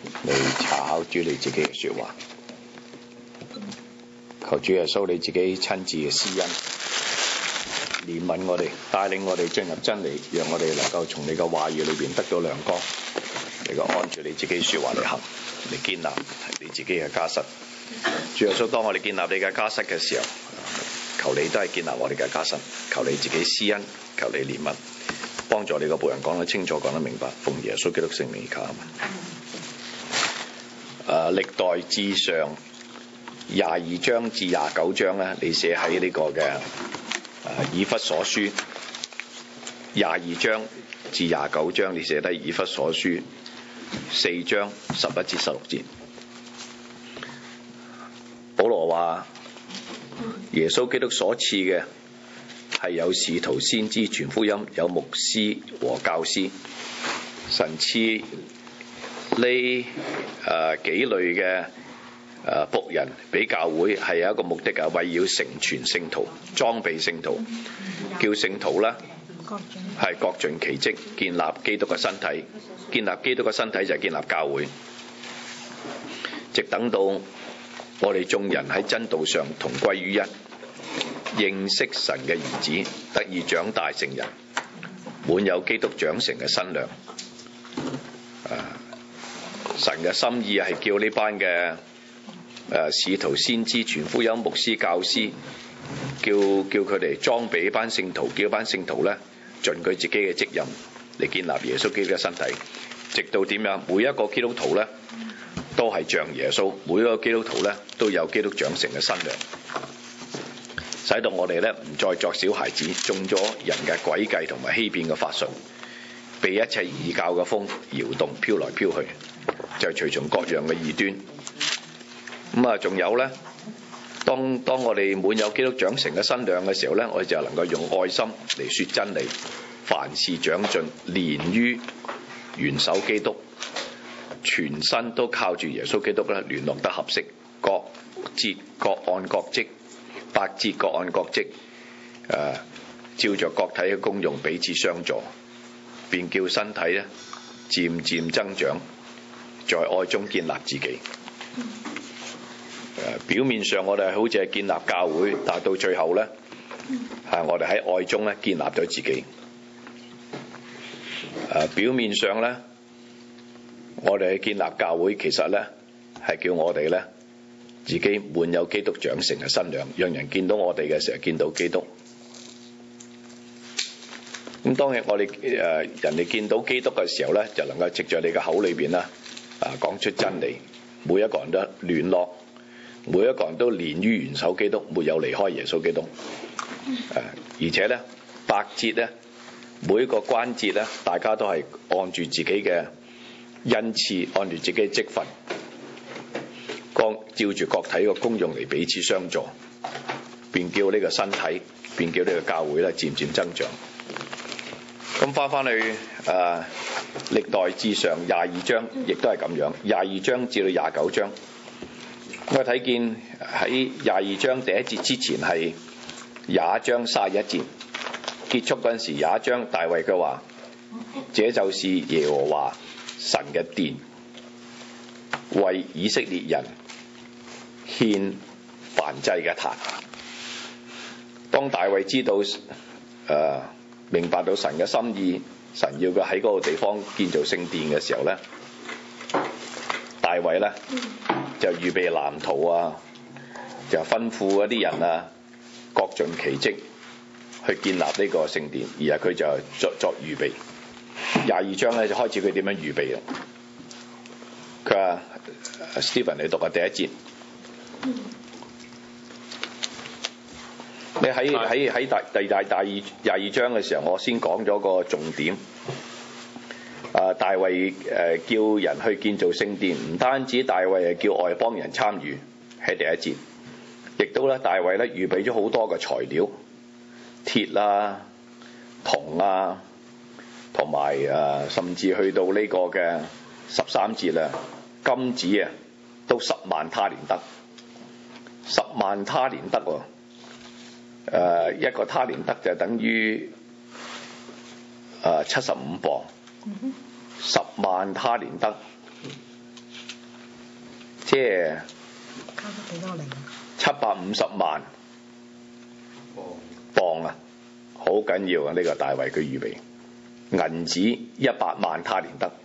嚟查考主你自己嘅說話。求主耶穌你自己親自嘅施恩憐憫我哋，帶領我哋進入真理，讓我哋能夠從你嘅話語裏邊得到亮光，嚟個按住你自己說話嚟行，嚟建立你自己嘅家室。主耶穌，當我哋建立你嘅家室嘅時候，求你都係建立我哋嘅家室，求你自己施恩，求你憐憫，幫助你個僕人講得清楚，講得明白，奉耶穌基督聖名而求。歷代志上22章至29章咧，你寫喺呢個嘅以弗所書22章至29章，你寫低以弗所書4章11至16節。保羅話耶穌基督所賜嘅係有使徒先知傳福音，有牧師和教師。神賜呢幾類嘅僕人俾教會係有一個目的啊，為要成全聖徒，裝備聖徒，叫聖徒啦係各盡其職，建立基督嘅身體。建立基督嘅身體就係建立教會，直等到我哋眾人喺真道上同歸於一，認識神嘅兒子，得以長大成人，滿有基督長成嘅身量。神嘅心意係叫呢班嘅使徒先知傳福音，牧師教師，叫佢哋裝備班聖徒，叫班聖徒咧盡佢自己嘅職任嚟建立耶穌基督嘅身體，直到點樣？每一個基督徒咧都係像耶穌，每一個基督徒咧都有基督長成嘅身量，使到我哋咧唔再作小孩子，中咗人嘅詭計同埋欺騙嘅法術，被一切異教嘅風搖動，飄來飄去，就係隨從各樣嘅異端。仲有咧，當我哋滿有基督長成嘅身量嘅時候咧，我哋就能夠用愛心嚟說真理，凡事長進，連於元首基督，全身都靠住耶穌基督咧聯絡得合適，各節各按各職，百節各按各職，照着各體嘅功用彼此相助，便叫身體咧漸漸增長，在愛中建立自己。表面上我哋好似係建立教會，但係到最後咧，我哋喺愛中咧建立咗自己。表面上咧，我哋去建立教會，其實咧係叫我哋咧自己滿有基督長成嘅身量，讓人見到我哋嘅時候見到基督。咁當然我哋人哋見到基督嘅時候咧，就能夠藉着你嘅口裏邊啦講出真理。每一個人都聯絡，每一個人都連於元首基督，沒有離開耶穌基督。而且咧，百節咧，每一個關節咧，大家都係按住自己嘅恩賜，按住自己嘅職分，照住各體嘅功用嚟彼此相助，便叫呢個身體，便叫呢個教會咧漸漸增長。咁翻去歷代志上22章，亦都係咁樣，22章至到29章。我睇見喺22章第一節之前係21章31節，結束嗰陣時21章大衛嘅話：這就是耶和華神嘅殿，為以色列人獻燔祭嘅壇。當大衛知道明白到神嘅心意，神要佢喺嗰個地方建造聖殿嘅時候咧，大衛咧就預備藍圖啊，就吩咐嗰啲人啊，各盡其職去建立呢個聖殿，而係佢就作預備。22章咧就開始佢點樣預備啦。佢話 Stephen 你讀下第一節。你喺第二章嘅時候，我先講咗個重點。大衛叫人去建造聖殿，唔單止大衛係叫外邦人參與喺第一節，亦都咧大衛咧預備咗好多嘅材料，鐵啊、銅啊，同埋甚至去到呢個嘅13節啦，金子啊都10萬他連得，10萬他連得喎。一個他連得就等於75磅，10萬他連得即係加咗幾多零 750萬磅啊，好緊要啊！呢個大衛佢預備銀子100萬他連得，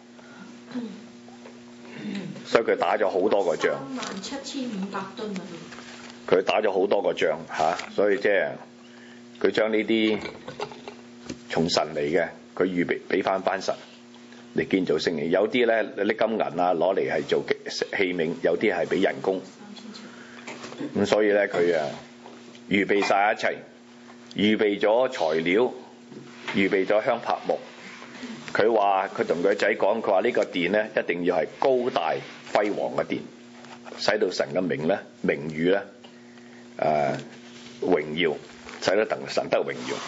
所以佢打咗好多個仗。 37500噸啊！ 佢打咗好多個仗嚇，所以即係佢將呢啲從神嚟嘅，佢預備俾翻班神嚟建造聖殿。有啲咧啲金銀啊攞嚟係做器皿，有啲係俾人工。咁所以咧佢啊預備晒一切，預備咗材料，預備咗香柏木。佢話佢同佢仔講，佢話呢個殿咧一定要係高大輝煌嘅殿，使到神嘅名譽咧榮耀，使得神得榮耀。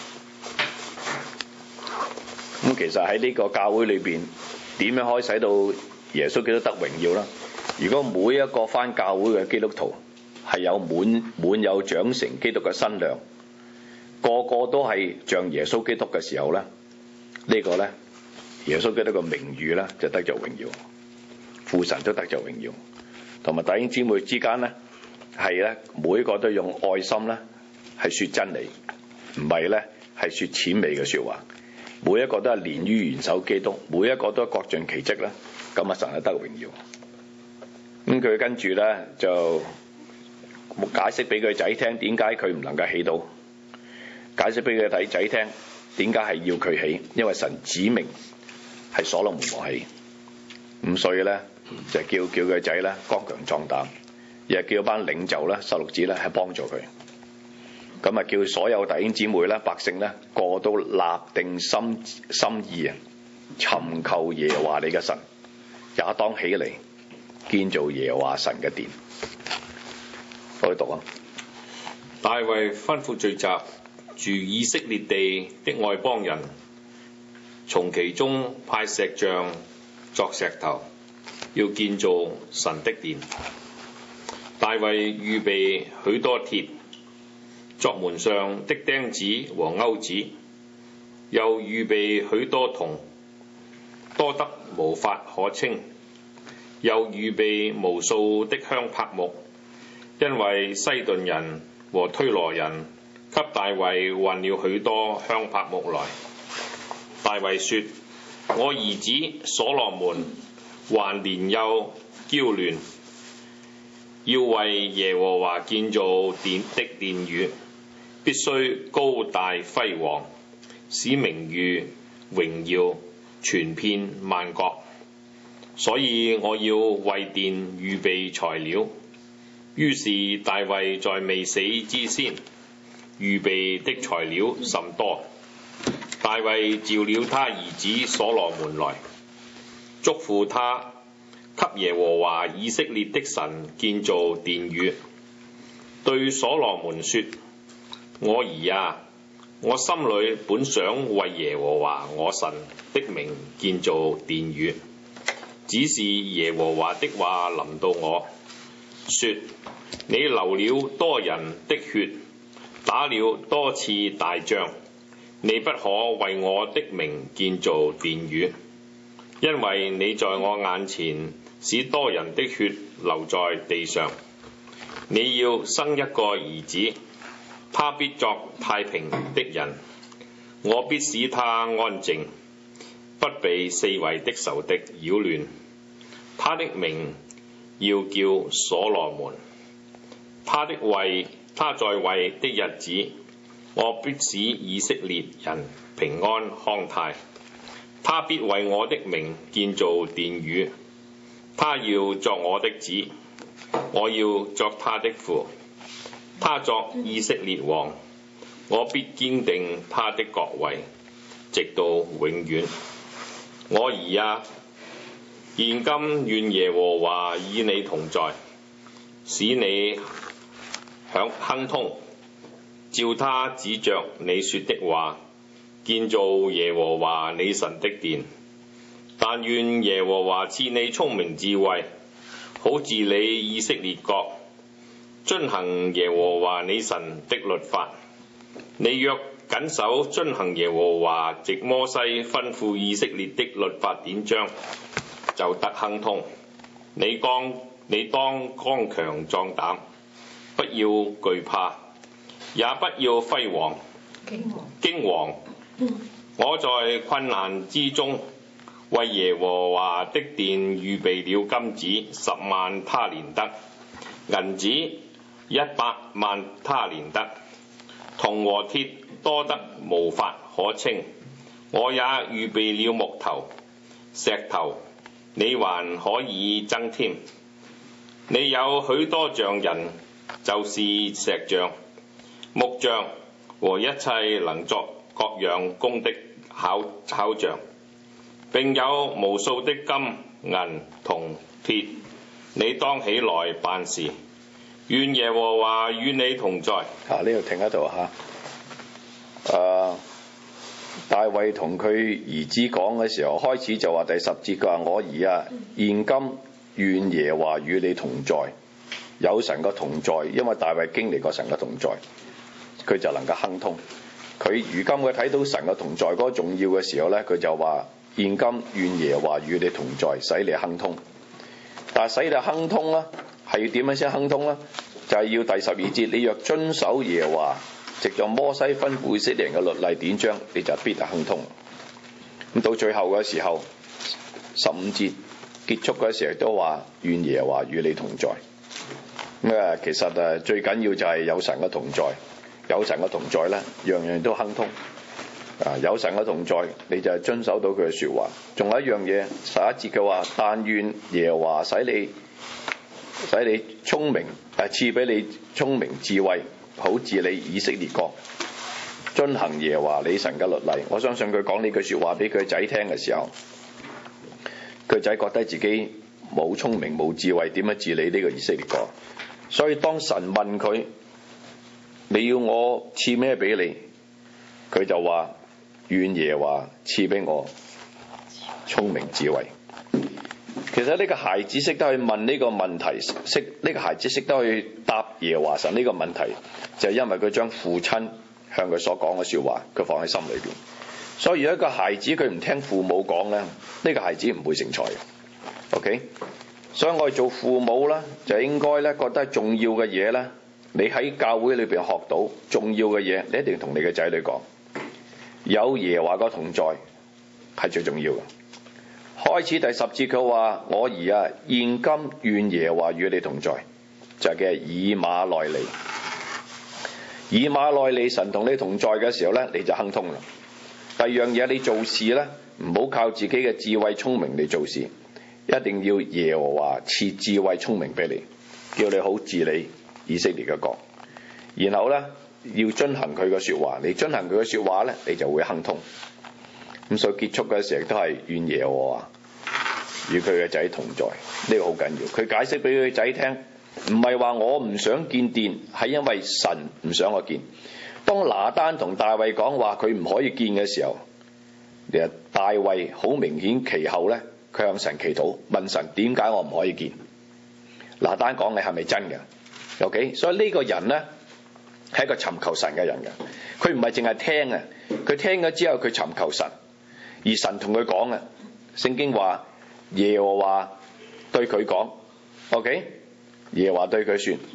咁其實喺呢個教會裏邊，點樣可以使到耶穌基督得榮耀啦？如果每一個返教會嘅基督徒係有滿有長成基督嘅身量，個個都係像耶穌基督嘅時候咧，呢個咧耶穌基督嘅名譽咧就得着榮耀，父神都得着榮耀，同埋弟兄姊妹之間咧係咧每一個都用愛心咧係說真理，唔係咧係說諂媚嘅說話，每一個都係連於元首基督，每一個都各盡其職啦，咁啊神係得榮耀。咁佢跟住咧就解釋俾佢仔聽點解佢唔能夠起到，解釋俾佢仔聽點解係要佢起，因為神指明係所羅門王起，咁所以咧就叫佢仔咧剛強壯膽，又叫班領袖咧十六子咧係幫助佢，咁啊叫所有弟兄姊妹咧百姓咧個都立定心意啊，尋求耶和華你嘅神，也當起嚟建造耶和華神嘅殿。我去讀啊！ 大衛吩咐聚集住以色列地的外邦人，從其中派石匠作石頭，要建造神的殿。大衛預備許多鐵作門上的釘子和鈎子，又預備許多銅，多得無法可稱，又預備無數的香柏木，因為西頓人和推羅人給大衛運了許多香柏木來。大衛說：我兒子所羅門還年幼嬌嫩，要為耶和華建造殿宇，必須高大輝煌，使名譽榮耀傳遍萬國。所以我要為殿預備材料。於是大衛在未死之先，預備的材料甚多。大衛召了他兒子所羅門來，囑咐他給耶和華以色列的神建造殿宇，對所羅門說：我兒啊，我心裏本想為耶和華我神的名建造殿宇，只是耶和華的話臨到我，說：你流了多人的血，打了多次大仗，你不可為我的名建造殿宇，因為你在我眼前使多人的血流在地上。你要生一個兒子，他必作太平的人，我必使他安靜，不被四圍的仇敵擾亂。他的名要叫所羅門。他在位的日子，我必使以色列人平安康泰。他必為我的名建造殿宇，他要作我的子，我要作他的父。他作以色列王，我必堅定他的國位，直到永遠。我兒啊，現今願耶和華與你同在，使你亨通，照他指着你說的話，建造耶和華你神的殿。但願耶和華賜你聰明智慧，好治理以色列國，遵行耶和華你神的律法。你若謹守遵行耶和華藉摩西吩咐以色列的律法典章，就得亨通。你當你當剛強壯膽，不要懼怕，也不要輝煌驚惶。我在困難之中，為耶和華的殿預備了金子10萬他連得，銀子100萬他連得，銅和鐵多得無法可稱。我也預備了木頭、石頭，你還可以增添。你有許多匠人，就是石匠、木匠和一切能作各樣工的巧匠，並有無數的金銀銅鐵。你當起來辦事，願耶和華與你同在。 呢度停喺度大衛同佢兒子講嘅時候，開始就話第10節，佢話我兒啊，現今願耶和華與你同在，有神嘅同在，因為大衛經歷過神嘅同在，佢就能夠亨通。佢如今佢睇到神嘅同在嗰個重要嘅時候呢，佢就話現今願耶和華與你同在，使你亨通。但係使你亨通呢，係要點樣先亨通呢？就係要第12節，你若遵守耶和華藉著摩西吩咐以色列人嘅律例典章，你就必得亨通。咁到最後嘅時候，15節結束嘅時候都話願耶和華與你同在。咁其實最緊要就係有神嘅同在，有神嘅同在呢，樣樣都亨通。有神嘅同在，你就係遵守到佢嘅説話。仲有一樣嘢，11節嘅話，但願耶和華使你聰明，賜俾你聰明智慧，好治理以色列國，遵行耶和華你神嘅律例。我相信佢講呢句説話俾佢仔聽嘅時候，佢仔覺得自己冇聰明冇智慧，點樣治理呢個以色列國？所以當神問佢，你要我賜咩俾你？佢就話願耶和華賜俾我聰明智慧。其實呢個孩子識得去問呢個問題，呢個孩子識得去答耶和華神呢個問題，就係因為佢將父親向佢所講嘅説話，佢放喺心裏邊。所以如果一個孩子佢唔聽父母講咧，呢個孩子唔會成才嘅。OK， 所以我哋做父母啦，就應該咧覺得重要嘅嘢咧，你喺教會裏邊學到重要嘅嘢，你一定同你嘅仔女講。有耶和華個同在係最重要嘅。開始第10節佢話：我兒啊，現今願耶和華與你同在，就係嘅以馬內利。以馬內利，神同你同在嘅時候咧，你就亨通啦。第二樣嘢，你做事咧，唔好靠自己嘅智慧聰明嚟做事，一定要耶和華賜智慧聰明俾你，叫你好治理以色列嘅國。然後咧，要遵行佢嘅説話，你遵行佢嘅説話咧，你就會亨通。咁所以結束嘅時候都係願耶和華與佢嘅仔同在，呢個好緊要。佢解釋俾佢仔聽，唔係話我唔想建殿，係因為神唔想我建。當拿單同大衛講話佢唔可以建嘅時候，其實大衛好明顯其後咧，佢向神祈禱，問神點解我唔可以建。拿單講嘅係咪真嘅 ？OK， 所以呢個人咧係一個尋求神嘅人嘅，佢唔係淨係聽啊，佢聽咗之後佢尋求神。而神同佢講嘅，聖經話耶和華對佢講 ，OK， 耶和華對佢說，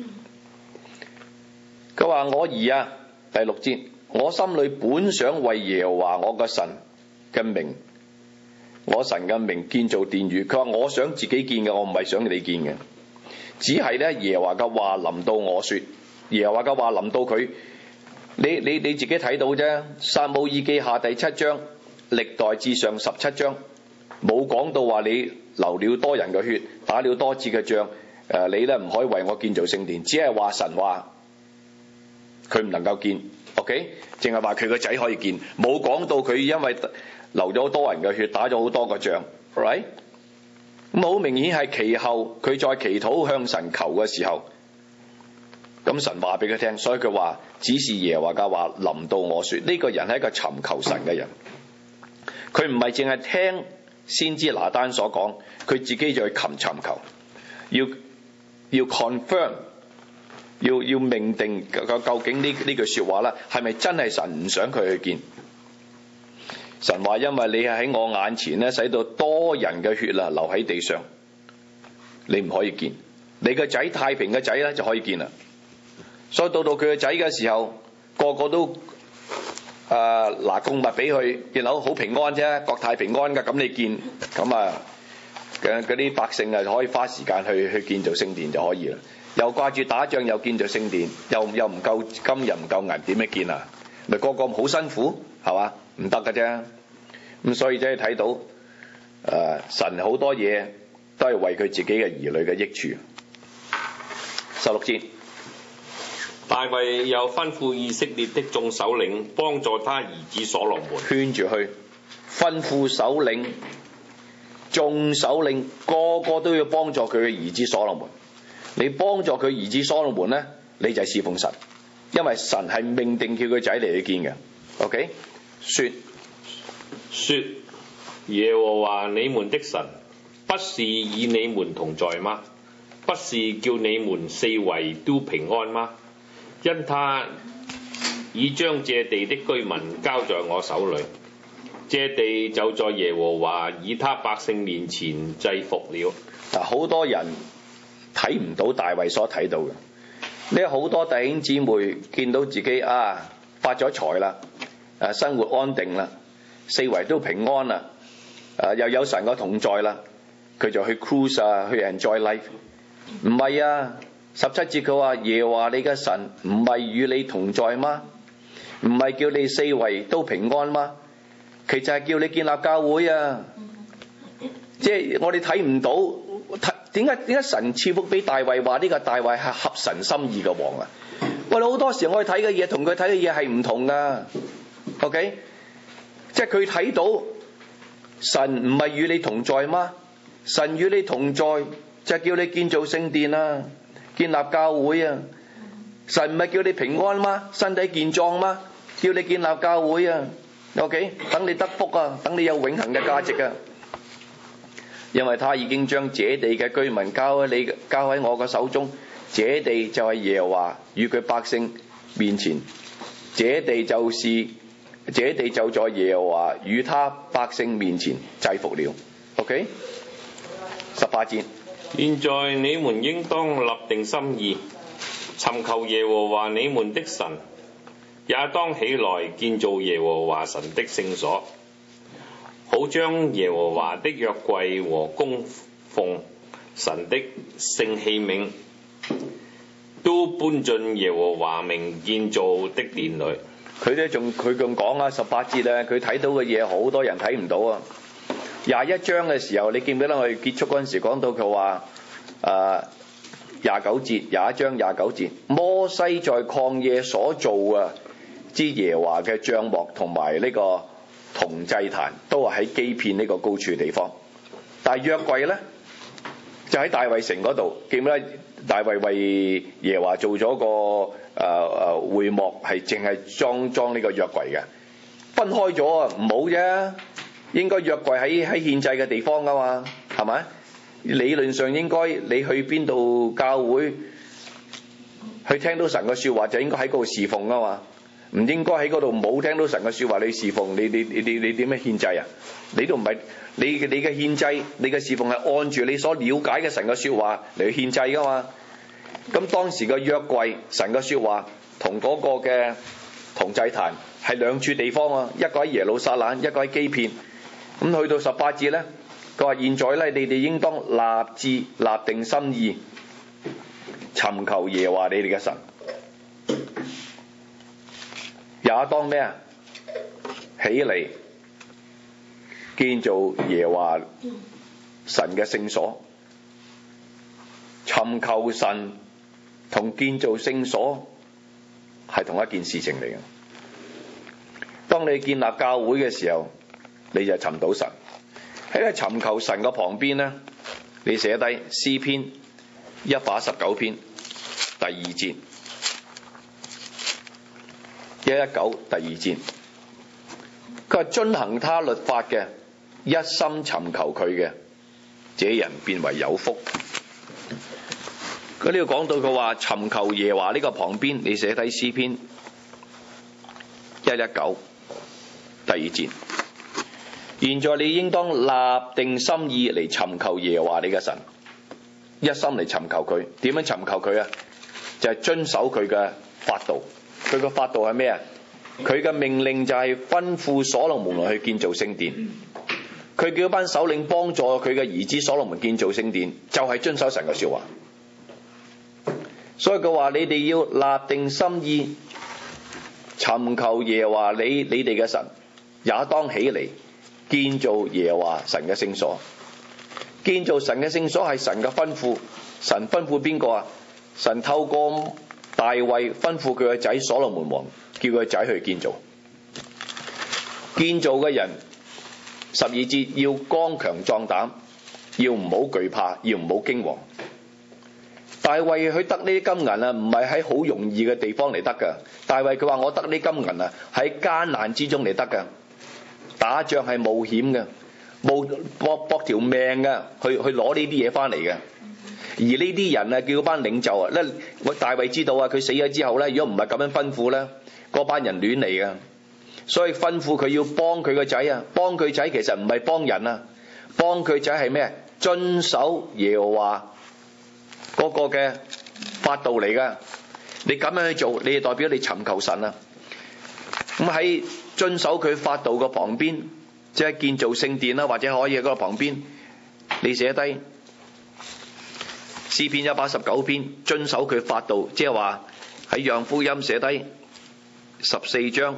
佢話我兒啊，第6節，我心裏本想為耶和華我嘅神嘅名，我神嘅名建造殿宇。佢話我想自己建嘅，我唔係想你建嘅，只係咧耶和華嘅話臨到我說，耶和華嘅話臨到佢，你自己睇到啫，撒母耳記下第7章。歷代志上17章冇講到話你流了多人嘅血，打了多次嘅仗，你咧唔可以為我建造聖殿，只係話神話佢唔能夠建 ，OK， 淨係話佢個仔可以建，冇講到佢因為流咗多人嘅血，打咗好多個仗 ，right？ 咁好明顯係其後佢再祈禱向神求嘅時候，咁神話俾佢聽，所以佢話只是耶和華嘅話臨到我說，呢個人係一個尋求神嘅人。佢唔係淨係聽先知拿單所講，佢自己就去尋求，要 confirm， 要命定究竟呢句説話咧係咪真係神唔想佢去見？神話因為你係喺我眼前咧，使到多人嘅血流喺地上，你唔可以見。 你個仔太平嘅仔咧就可以見啦。所以到佢個仔嘅時候，個個都拿供物俾佢，見到好平安啫，國泰平安㗎。咁你見咁嗰啲百姓就可以花時間去建造聖殿就可以啦。又掛住打仗，又建造聖殿，又唔夠金，又唔夠銀，點樣建啊？咪個個好辛苦係嘛？唔得㗎啫。咁所以即係睇到神好多嘢都係為佢自己嘅兒女嘅益處。16節， 大衛又吩咐以色列的眾首領幫助他兒子所羅門， 圈住去，吩咐首領、眾首領個個都要幫助佢嘅兒子所羅門。你幫助佢兒子所羅門咧，你就係侍奉神，因為神係命定叫佢仔嚟去見嘅。OK， 說耶和華你們的神不是與你們同在嗎？不是叫你們四圍都平安嗎？因他已將這地的居民交在我手裏，這地就在耶和華以他百姓面前制服了。 嗱，好多人睇唔到大衛所睇到嘅，呢好多弟兄姊妹見到自己發咗財啦，生活安定啦，四圍都平安啦，又有神嘅同在啦，佢就去 cruise 去 enjoy life。唔係啊，17節佢話耶和華你嘅神唔係與你同在嗎？唔係叫你四圍都平安嗎？其實係叫你建立教會啊！即係我哋睇唔到，點解神賜福俾大衛，話呢個大衛係合神心意嘅王啊？我哋好多時我哋睇嘅嘢同佢睇嘅嘢係唔同噶。OK， 即係佢睇到神唔係與你同在嗎？神與你同在就係叫你建造聖殿啊，建立教會啊。神唔係叫你平安嗎？身體健壯嗎？叫你建立教會啊。OK， 等你得福啊，等你有永恆嘅價值啊。因為他已經將這地嘅居民交喺我嘅手中，這地就係耶和華與佢百姓面前，這地就在耶和華與他百姓面前制服了。OK， 18節。 現在你們應當立定心意，尋求耶和華你們的神，也當起來建造耶和華神的聖所，好將耶和華的約櫃和供奉神的聖器皿都搬進耶和華名建造的殿裏。 佢仲講18節佢睇到嘅嘢好多人睇唔到啊。21章嘅時候，你記唔記得我哋結束嗰陣時講到佢話29節，21章29節，摩西在曠野所做之耶和華嘅帳幕同埋呢個銅祭壇都係喺基遍呢個高處嘅地方，但係約櫃咧就喺大衛城嗰度。記唔記得大衛為耶和華做咗個會幕，係淨係裝呢個約櫃嘅，分開咗啊，唔好啫。應該約櫃喺獻祭嘅地方噶嘛，係咪？理論上應該你去邊度教會去聽到神嘅說話，就應該喺嗰度侍奉噶嘛，唔應該喺嗰度冇聽到神嘅說話你侍奉，你點樣獻祭啊？你都唔係你嘅獻祭，你嘅侍奉係按住你所了解嘅神嘅說話嚟去獻祭噶嘛。咁當時嘅約櫃神嘅說話同嗰個嘅銅祭壇係兩處地方啊，一個喺耶路撒冷，一個喺基遍。咁去到18節咧，佢話現在咧，你哋應當立志立定心意，尋求耶和華你哋嘅神，也當咩啊？起嚟建造耶和華神嘅聖所。尋求神同建造聖所係同一件事情嚟嘅。當你建立教會嘅時候，你就尋到神。喺個尋求神嘅旁邊咧，你寫低詩篇119篇第2節，119第2節，佢話遵行他律法嘅，一心尋求佢嘅，這人變為有福。佢呢度講到佢話尋求耶和華呢個旁邊，你寫低詩篇119第2節。現在你應當立定心意嚟尋求耶和華你嘅神， 一心嚟尋求佢。點樣尋求佢啊？就係遵守佢嘅法度。佢嘅法度係咩啊？佢嘅命令就係吩咐所羅門王去建造聖殿。佢叫班首領幫助佢嘅兒子所羅門建造聖殿，就係遵守神嘅說話。所以佢話：你哋要立定心意，尋求耶和華你哋嘅神，也當起嚟建造耶和華神嘅聖所。建造神嘅聖所係神嘅吩咐。神吩咐邊個啊？神透過大衛吩咐佢嘅仔所羅門王，叫佢仔去建造。建造嘅人12節要剛強壯膽，要唔好懼怕，要唔好驚惶。大衛去得呢啲金銀啊，唔係喺好容易嘅地方嚟得噶。大衛佢話：我得呢金銀啊，喺艱難之中嚟得噶。打仗係冒險嘅，搏條命嘅，去攞呢啲嘢翻嚟嘅。而呢啲人啊，叫班領袖啊，咧大衛知道啊，佢死咗之後咧，如果唔係咁樣吩咐咧，嗰班人亂嚟嘅。所以吩咐佢要幫佢個仔啊，幫佢仔其實唔係幫人啊，幫佢仔係咩？遵守耶和華嗰個嘅法度嚟噶。你咁樣去做，你係代表你尋求神啊。咁喺遵守佢法度嘅旁邊，即係建造聖殿啦，或者可以喺嗰個旁邊，你寫低詩篇119篇，遵守佢法度，即係話喺約翰福音寫低14章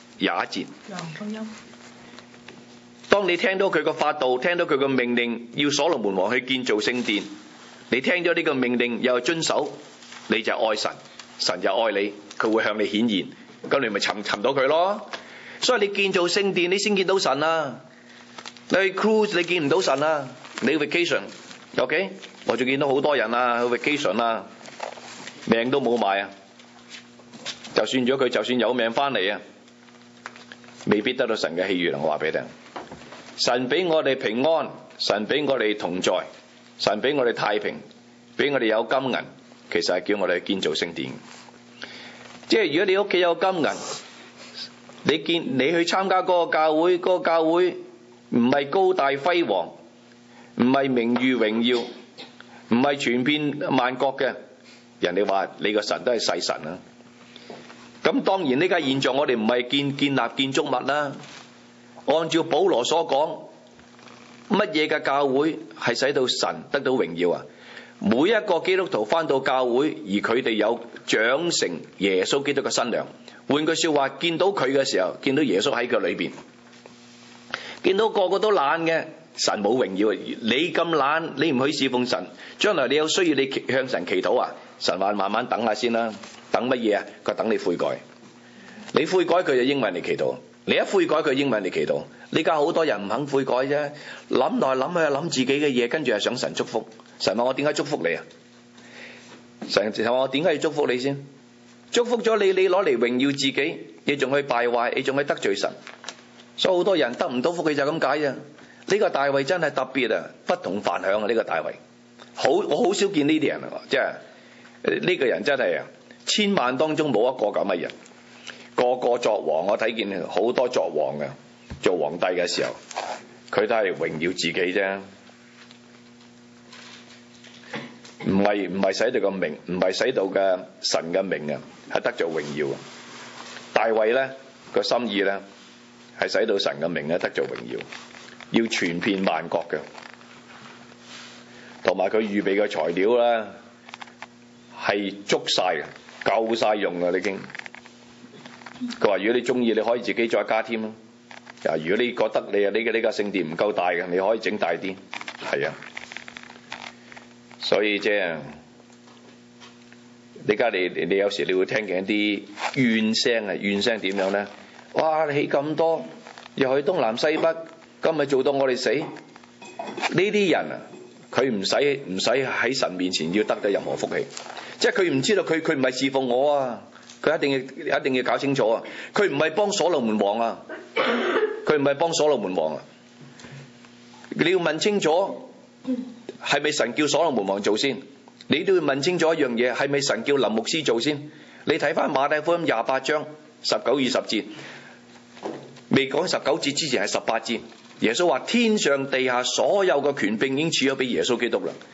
21節。 約翰福音。 當你聽到佢個法度，聽到佢個命令，要所羅門王去建造聖殿，你聽咗呢個命令又遵守，你就愛神，神就愛你，佢會向你顯現，咁你咪尋到佢咯。所以你建造聖殿，你先見到神啊！你去 cruise 你見唔到神啊！你 vacation，OK？我仲見到好多人啊，去 vacation 啊，命都冇埋啊！就算咗佢，就算有命翻嚟啊，未必得到神嘅喜悅。我話俾你聽，神俾我哋平安，神俾我哋同在，神俾我哋太平，俾我哋有金銀，其實係叫我哋去建造聖殿。即係如果你屋企有金銀，你去參加嗰個教會，嗰個教會唔係高大輝煌，唔係名譽榮耀，唔係傳遍萬國嘅，人哋話你個神都係細神啊。咁當然呢家現象，我哋唔係建立建築物啦。按照保羅所講，乜嘢嘅教會係使到神得到榮耀啊？每一個基督徒翻到教會，而佢哋有長成耶穌基督嘅新娘。換句說話，見到佢嘅時候，見到耶穌喺佢裏邊，見到個個都懶嘅，神冇榮耀。你咁懶，你唔去侍奉神，將來你有需要，你向神祈禱啊？神話慢慢等下先啦，等乜嘢啊？佢等你悔改，你悔改佢就應允你祈禱，你一悔改佢應允你祈禱。呢家好多人唔肯悔改啫，諗來諗去諗自己嘅嘢，跟住係想神祝福。神話我點解祝福你啊？神話我點解要祝福你先？祝福咗你，你攞嚟榮耀自己，你仲去敗壞，你仲去得罪神。所以好多人得唔到福氣就咁解啫。呢個大衛真係特別啊，不同凡響啊！呢個大衛，我好少見呢啲人啊，即係呢個人真係啊，千萬當中冇一個咁嘅人。個個作王，我睇見好多作王嘅，做皇帝嘅時候，佢都係榮耀自己啫。唔係使到個名，唔係使到嘅神嘅名啊，係得着榮耀。大衛咧個心意咧係使到神嘅名咧得着榮耀，要傳遍萬國嘅。同埋佢預備嘅材料咧係足晒嘅，夠晒用嘅已經。佢話如果你中意，你可以自己再加添咯。如果你覺得你嘅呢個聖殿唔夠大嘅，你可以整大啲，係啊。所以即係，你有時你會聽見一啲怨聲啊！怨聲點樣咧？哇！你起咁多，又去東南西北，咁咪做到我哋死？呢啲人啊，佢唔使喺神面前要得到任何福氣，即係佢唔知道佢唔係侍奉我啊！佢一定要搞清楚啊！佢唔係幫所羅門王啊！佢唔係幫所羅門王啊！你要問清楚。係咪神叫所羅門王做先？你都要問清楚一樣嘢，係咪神叫林牧師做先？你睇翻馬太福音28章19、20節，未講19節之前係18節。耶穌話天上地下所有嘅權柄已經賜咗俾耶穌基督啦。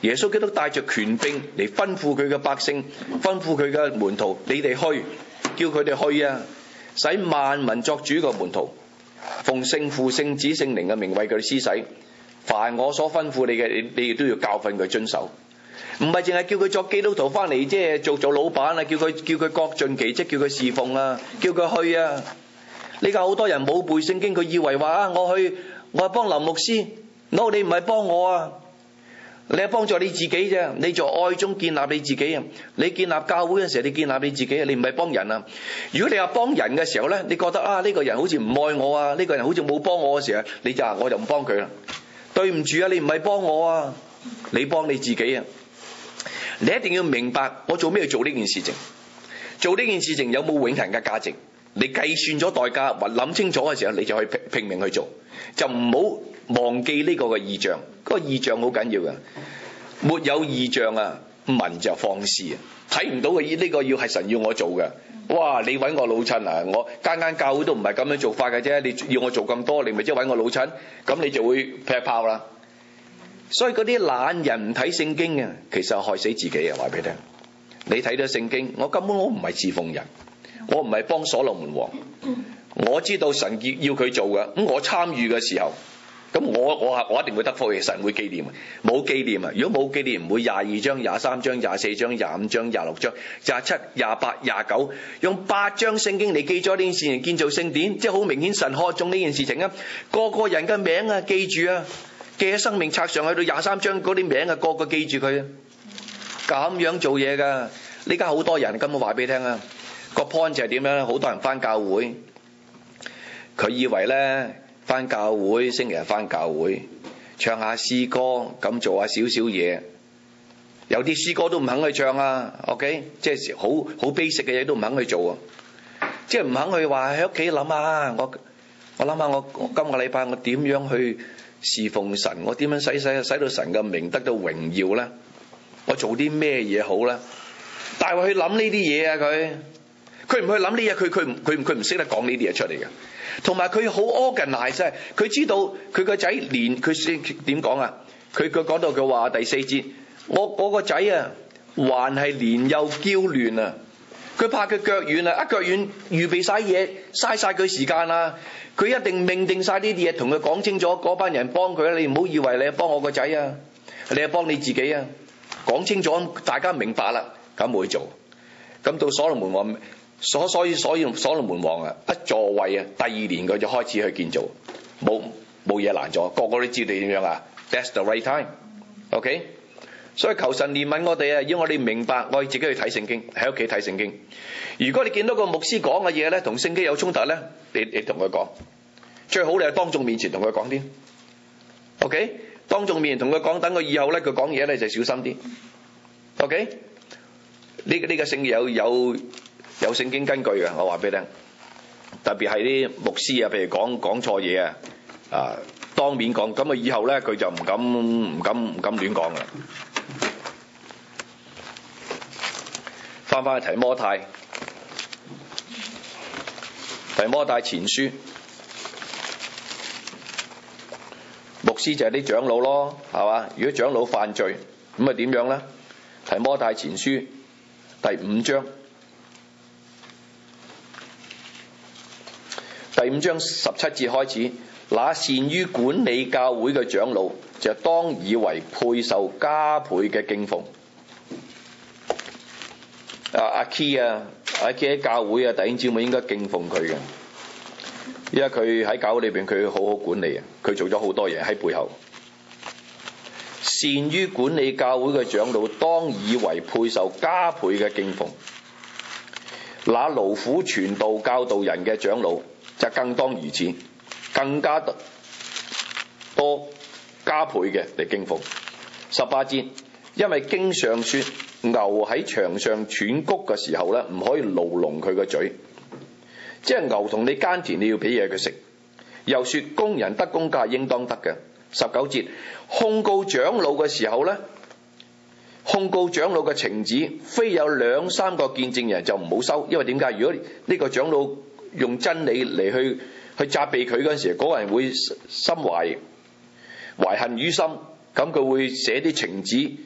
耶穌基督帶着權柄嚟吩咐佢嘅百姓，吩咐佢嘅門徒，你哋去，叫佢哋去啊，使萬民作主嘅門徒，奉聖父、聖子、聖靈嘅名為佢哋施洗。凡我所吩咐你嘅，你亦都要教訓佢遵守。唔係淨係叫佢作基督徒翻嚟，即係做老闆啊，叫佢各盡其職，叫佢侍奉啊，叫佢去啊。呢家好多人冇背聖經，佢以為話啊，我係幫林牧師，no， 你唔係幫我啊，你係幫助你自己啫。你在愛中建立你自己啊。你建立教會嘅時候，你建立你自己啊，你唔係幫人啊。如果你話幫人嘅時候咧，你覺得啊呢個人好似唔愛我啊，呢個人好似冇幫我嘅時候，你就話我就唔幫佢啦。對唔住啊，你唔係幫我啊，你幫你自己啊。你一定要明白，我做咩要做呢件事情？做呢件事情有冇永恆嘅價值？你計算咗代價，或諗清楚嘅時候，你就可以拼命去做，就唔好忘記呢個嘅異象。嗰個異象好緊要嘅，沒有異象啊，民就放肆啊！睇唔到嘅呢個要係神要我做嘅。哇！你揾我老襯啊！我間教會都唔係咁樣做法嘅啫。你要我做咁多，你咪即係揾我老襯，咁你就會劈炮啦。所以嗰啲懶人唔睇聖經啊，其實係害死自己啊！話俾你聽，你睇到聖經，我根本我唔係侍奉人，我唔係幫所羅門王，我知道神要佢做嘅，咁我參與嘅時候，咁我一定會得福嘅，神會紀念。冇紀念啊！如果冇紀念，唔會22章、23章、24章、25章、26章、27、28、29，用8章聖經嚟記咗呢件事情，建造聖典，即係好明顯神看重呢件事情啊！個個人嘅名啊，記住啊！記喺生命冊上，去到23章嗰啲名啊，個個記住佢啊！咁樣做嘢噶，呢家好多人根本話俾你聽啊！個 point 就係點樣？好多人返教會，佢以為咧返教會星期日返教會唱下詩歌，咁做下少少嘢，有啲詩歌都唔肯去唱啊 ，OK， 即係好 basic 嘅嘢都唔肯去做啊，即係唔肯去話喺屋企諗下，我諗下我今個禮拜我點樣去侍奉神，我點樣使到神嘅名得到榮耀咧？我做啲咩嘢好咧？大衛去諗呢啲嘢啊，佢唔去諗呢嘢，佢唔識得講呢啲嘢出嚟嘅。同埋佢好 organize， 佢知道佢個仔年佢點講啊？佢講到佢話第4節，我個仔啊，還係年幼嬌嫩啊！佢怕佢腳軟啊，一腳軟預備晒嘢，嘥晒佢時間啊！佢一定命定晒呢啲嘢，同佢講清楚，嗰班人幫佢啊！你唔好以為你係幫我個仔啊，你係幫你自己啊！講清楚，大家明白啦，咁會做。咁到所羅門王，所以所羅門王啊，一座位啊，第2年佢就開始去建造，冇嘢難咗，個個都知道點樣啊 ？That's the right time，OK？所以求神憐憫我哋啊，要我哋明白，我哋自己去睇聖經，喺屋企睇聖經。如果你見到個牧師講嘅嘢咧，同聖經有衝突咧，你同佢講，最好你係當眾面前同佢講啲 ，OK？ 當眾面前同佢講，等佢以後咧佢講嘢咧就小心啲 ，OK？ 呢個聖經有聖經根據嘅，我話俾你聽。特別係啲牧師啊，譬如講錯嘢啊，當面講，咁啊以後咧佢就唔敢亂講啦。翻去提摩太前書，牧師就係啲長老咯，係嘛？如果長老犯罪，咁啊點樣咧？提摩太前書第5章17節開始，那善於管理教會嘅長老，就當以為配受加倍嘅敬奉。阿 Key 喺教會啊，弟兄姊妹應該敬奉佢嘅，因為佢喺教會裏邊佢好好管理啊，佢做咗好多嘢喺背後。善於管理教會嘅長老，當以為配受加倍嘅敬奉。那勞苦傳道教導人嘅長老，就更當如此，更加多加倍嘅嚟敬奉。18節，因為經上說，牛喺場上喘谷嘅時候咧，唔可以牢籠佢個嘴，即係牛同你耕田，你要俾嘢佢食。又說工人得工價應當得嘅。19節，控告長老嘅時候咧，控告長老嘅情子，非有2、3個見證人就唔好收，因為點解？如果呢個長老用真理嚟去責備佢嗰陣時，嗰個人會心懷恨於心，咁佢會寫啲情子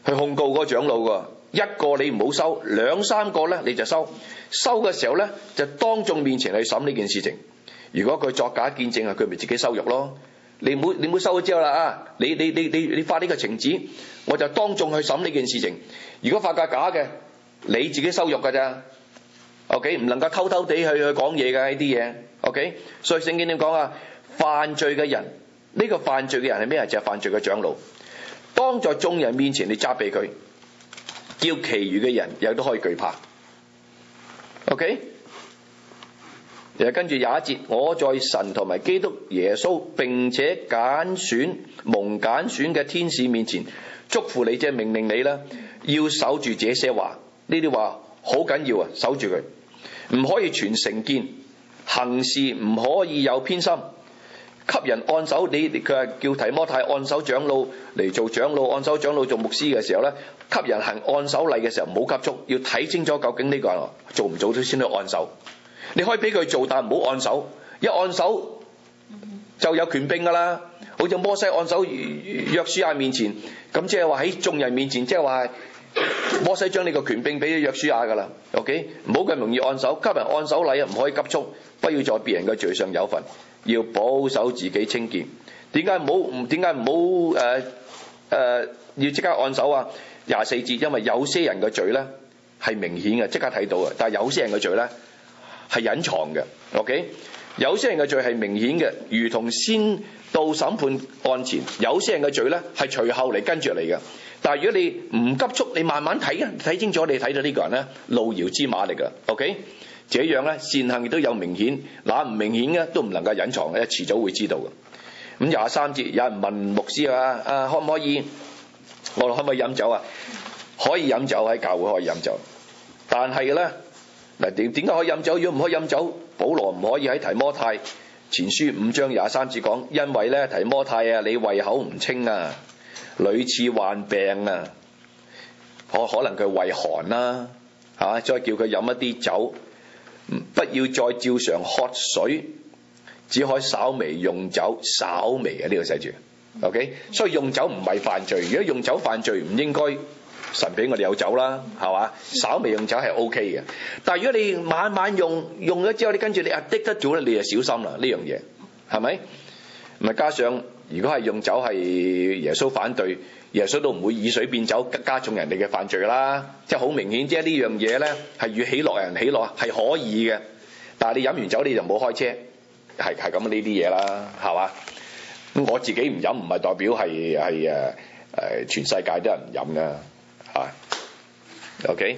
去控告嗰個長老㗎。一個你唔好收，兩三個咧你就收。收嘅時候咧就當眾面前去審呢件事情。如果佢作假見證啊，佢咪自己收辱咯。你唔好收咗之後啦啊！你發呢個呈紙，我就當眾去審呢件事情。如果發假嘅，你自己收辱㗎咋。OK， 唔能夠偷偷地去講嘢㗎呢啲嘢。OK， 所以聖經點講啊？犯罪嘅人，呢個犯罪嘅人係咩啊？就係犯罪嘅長老。當在眾人面前你責備佢，叫其餘嘅人又都可以懼怕。OK， 又跟住21節，我在神同埋基督耶穌並且蒙揀選嘅天使面前祝福你，即係命令你啦，要守住這些話。呢啲話好緊要啊，守住佢，唔可以存成見，行事唔可以有偏心，給人按手。佢係叫提摩太按手長老嚟做長老，按手長老做牧師嘅時候咧，給人行按手禮嘅時候唔好急促，要睇清楚究竟呢個人做唔做到先去按手。你可以俾佢做，但唔好按手，一按手就有權柄噶啦。好似摩西按手約書亞面前，咁即係話喺眾人面前，即係話摩西將呢個權柄俾咗約書亞噶啦。OK， 唔好咁容易按手，給人按手禮啊，唔可以急促，不要在別人嘅罪上有份，要保守自己清潔。點解唔好要即刻按手啊？24節，因為有些人嘅罪咧係明顯嘅，即刻睇到嘅，但係有些人嘅罪咧係隱藏嘅。OK， 有些人嘅罪係明顯嘅，如同先到審判案前；有些人嘅罪咧係隨後嚟跟住嚟嘅。但係如果你唔急促，你慢慢睇啊，睇清楚，你睇到呢個人咧路遙知馬力㗎。OK， 這樣咧善行亦都有明顯，嗱唔明顯嘅都唔能夠隱藏嘅，遲早會知道嘅。咁23節，有人問牧師啊，可唔可以飲酒啊？可以飲酒，喺教會可以飲酒，但係咧嗱點解可以飲酒？如果唔可以飲酒，保羅唔可以喺提摩太前書5章23節講，因為咧提摩太啊，你胃口唔清啊，屢次患病啊，可能佢胃寒啦嚇，再叫佢飲一啲酒，不要再照常喝水，只可以稍微用酒，稍微啊呢個寫住 OK， 所以用酒唔係犯罪，如果用酒犯罪唔應該神俾我哋有酒啦，係嘛？稍微用酒係 OK 嘅，但係如果你晚晚用咗之後，你跟住你滴得咗咧，你就小心啦呢樣嘢，係咪？咪加上如果係用酒係耶穌反對，耶穌都唔會以水變酒加重人哋嘅犯罪啦，即係好明顯。即係呢樣嘢咧係與喜樂人喜樂係可以嘅，但係你飲完酒你就唔好開車，係咁呢啲嘢啦，係嘛？咁我自己唔飲唔係代表係全世界都係唔飲噶。OK，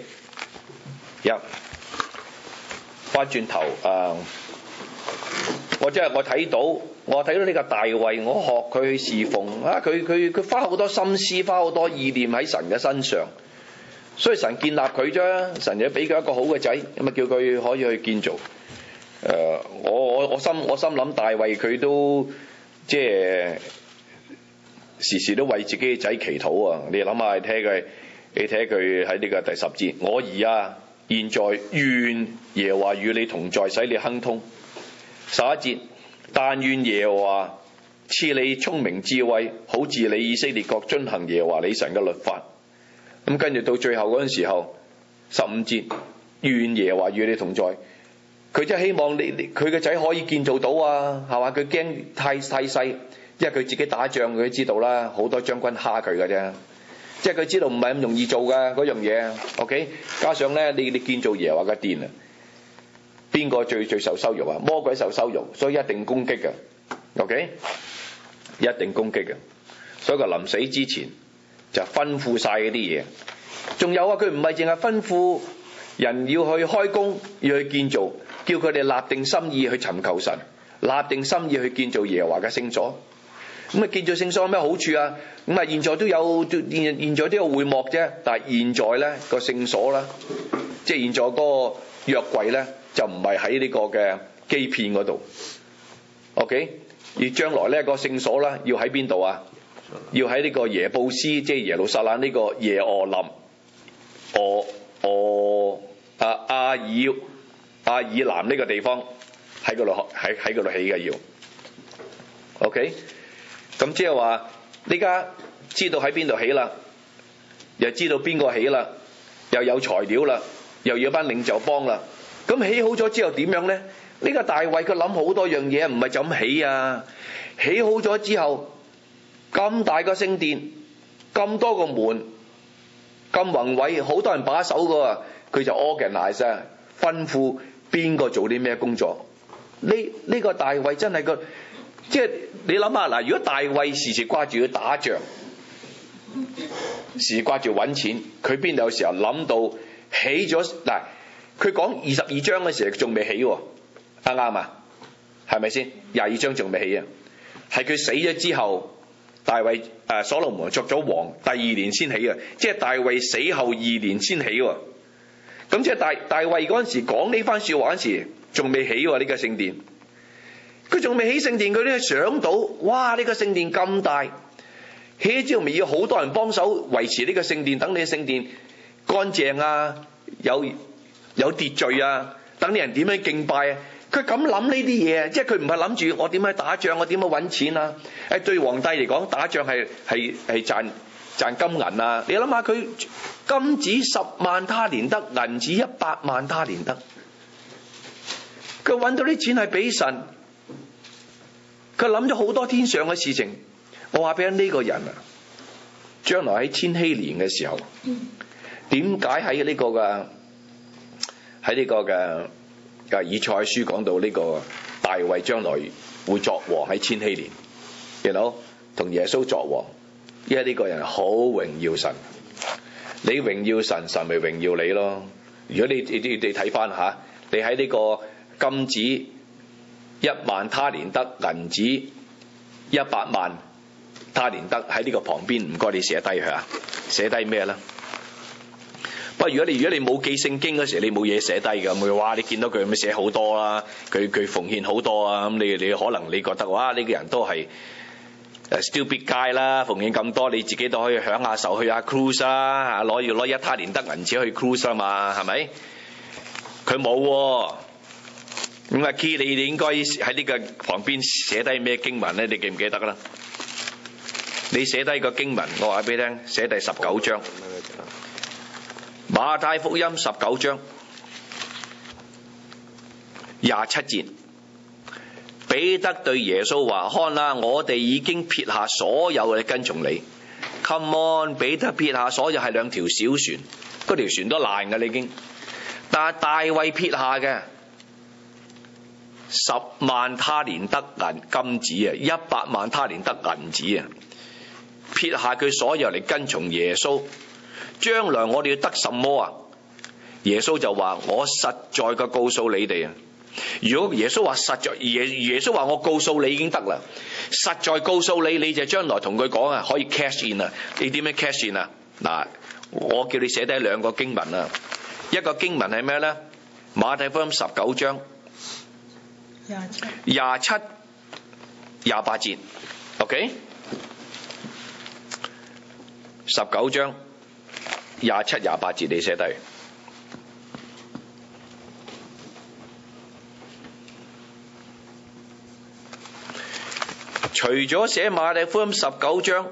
翻轉頭我睇到呢個大衛，我學佢侍奉啊，佢花好多心思，花好多意念喺神嘅身上，所以神建立佢啫，神就俾佢一個好嘅仔，咁啊叫佢可以去建造。我心諗大衛佢都即係時時都為自己嘅仔祈禱啊！你諗下你睇佢喺呢個第10節，我兒啊，現在願耶和華與你同在，使你亨通。11節，但願耶和華賜你聰明智慧，好治理以色列國，遵行耶和華你神嘅律法。咁跟住到最後嗰陣時候15節，願耶和華與你同在。佢真係希望佢嘅仔可以建造到啊，係嘛？佢驚太細，因為佢自己打仗，佢都知道啦，好多將軍蝦佢㗎啫。即係佢知道唔係咁容易做㗎嗰樣嘢。OK， 加上咧你建造耶和華嘅殿啊，邊個最受羞辱啊？魔鬼受羞辱，所以一定攻擊嘅。OK， 一定攻擊嘅。所以佢臨死之前就吩咐晒嗰啲嘢。仲有啊，佢唔係淨係吩咐人要去開工，要去建造，叫佢哋立定心意去尋求神，立定心意去建造耶和華嘅聖所。咁啊，建造聖所有咩好處啊？咁啊，現在都有會幕啫，但係現在咧個聖所啦，即係現在嗰個約櫃咧，就唔係喺呢個嘅基遍嗰度。OK， 而將來咧個聖所啦，要喺邊度啊？要喺呢個耶布斯，即係耶路撒冷呢個耶俄林，阿爾南呢個地方喺嗰度起嘅要。OK。咁即係話，呢家知道喺邊度起啦？ 又知道邊個起啦，又有材料啦，又要班領袖幫啦。咁起好咗之後點樣咧？呢個大衛佢諗好多樣嘢，唔係就咁起啊！起好咗之後，咁大個聖殿，咁多個門，咁宏偉，好多人把守噶，佢就 organize 啊，吩咐邊個做啲咩工作。呢個大衛真係個，即係你諗下嗱，如果大衛時時掛住要打仗，時時掛住揾錢，佢邊度有時候諗到起咗嗱？佢講22章嘅時候仲未起喎，啱啊？係咪先？22章仲未起啊？係佢死咗之後，大衛所羅門作咗王第2年先起啊！即係大衛死後2年先起喎。咁即係大衛嗰陣時講呢番説話嗰陣時，仲未起喎呢個聖殿。佢仲未起聖殿，佢都想到，哇！呢個聖殿咁大，起咗之後咪要好多人幫手維持呢個聖殿，等你嘅聖殿乾淨啊，有秩序啊，等啲人點樣敬拜啊。佢咁諗呢啲嘢，即係佢唔係諗住我點樣打仗，我點樣揾錢啊？對皇帝嚟講，打仗係賺金銀啊！你諗下佢金子10萬他連得，銀子100萬他連得。佢揾到啲錢係俾神，佢諗咗好多天上嘅事情。我話俾呢個人啊，將來喺千禧年嘅時候，點解喺呢個嘅以賽書講到呢個大衛將來會作王喺千禧年，同耶穌作王，因為呢個人好榮耀神，你榮耀神，神咪榮耀你咯。如果你睇翻下，你喺呢個金子1萬他連得，銀子100萬他連得，喺呢個旁邊，唔該你寫低佢啊，寫低咩啦？不過如果你冇記聖經嗰時，你冇嘢寫低㗎，咪哇！你見到佢咪寫好多啦，佢奉獻好多啊，咁你可能你覺得哇呢個人都係stupid guy 啦，奉獻咁多，你自己都可以享下受，去下 cruise 啦，攞1他連得銀子去 cruise 啊嘛，係咪？佢冇喎，咁啊 Key 你應該喺呢個旁邊寫低咩經文咧？你記唔記得啦？你寫低個經文，我話俾你聽，寫第19章。馬太福音19章27節，彼得對耶穌話：看啦，我哋已經撇下所有嘅跟從你。Come on， 彼得撇下所有係2條小船，嗰條船都爛㗎，你已經。但係大衛撇下嘅10萬他連得金子啊，100萬他連得銀子啊，撇下佢所有嚟跟從耶穌。將來我哋要得什麼啊？耶穌就話：我實在嘅告訴你哋啊！如果耶穌話實在，耶穌話我告訴你已經得啦。實在告訴你，你就將來同佢講啊，可以 cash in 啊！你點樣 cash in 啊？嗱，我叫你寫低2個經文啊。一個經文係咩咧？馬太福音19章27、28節 ，OK？ 19章27、28節你寫低。除咗寫馬太福音19章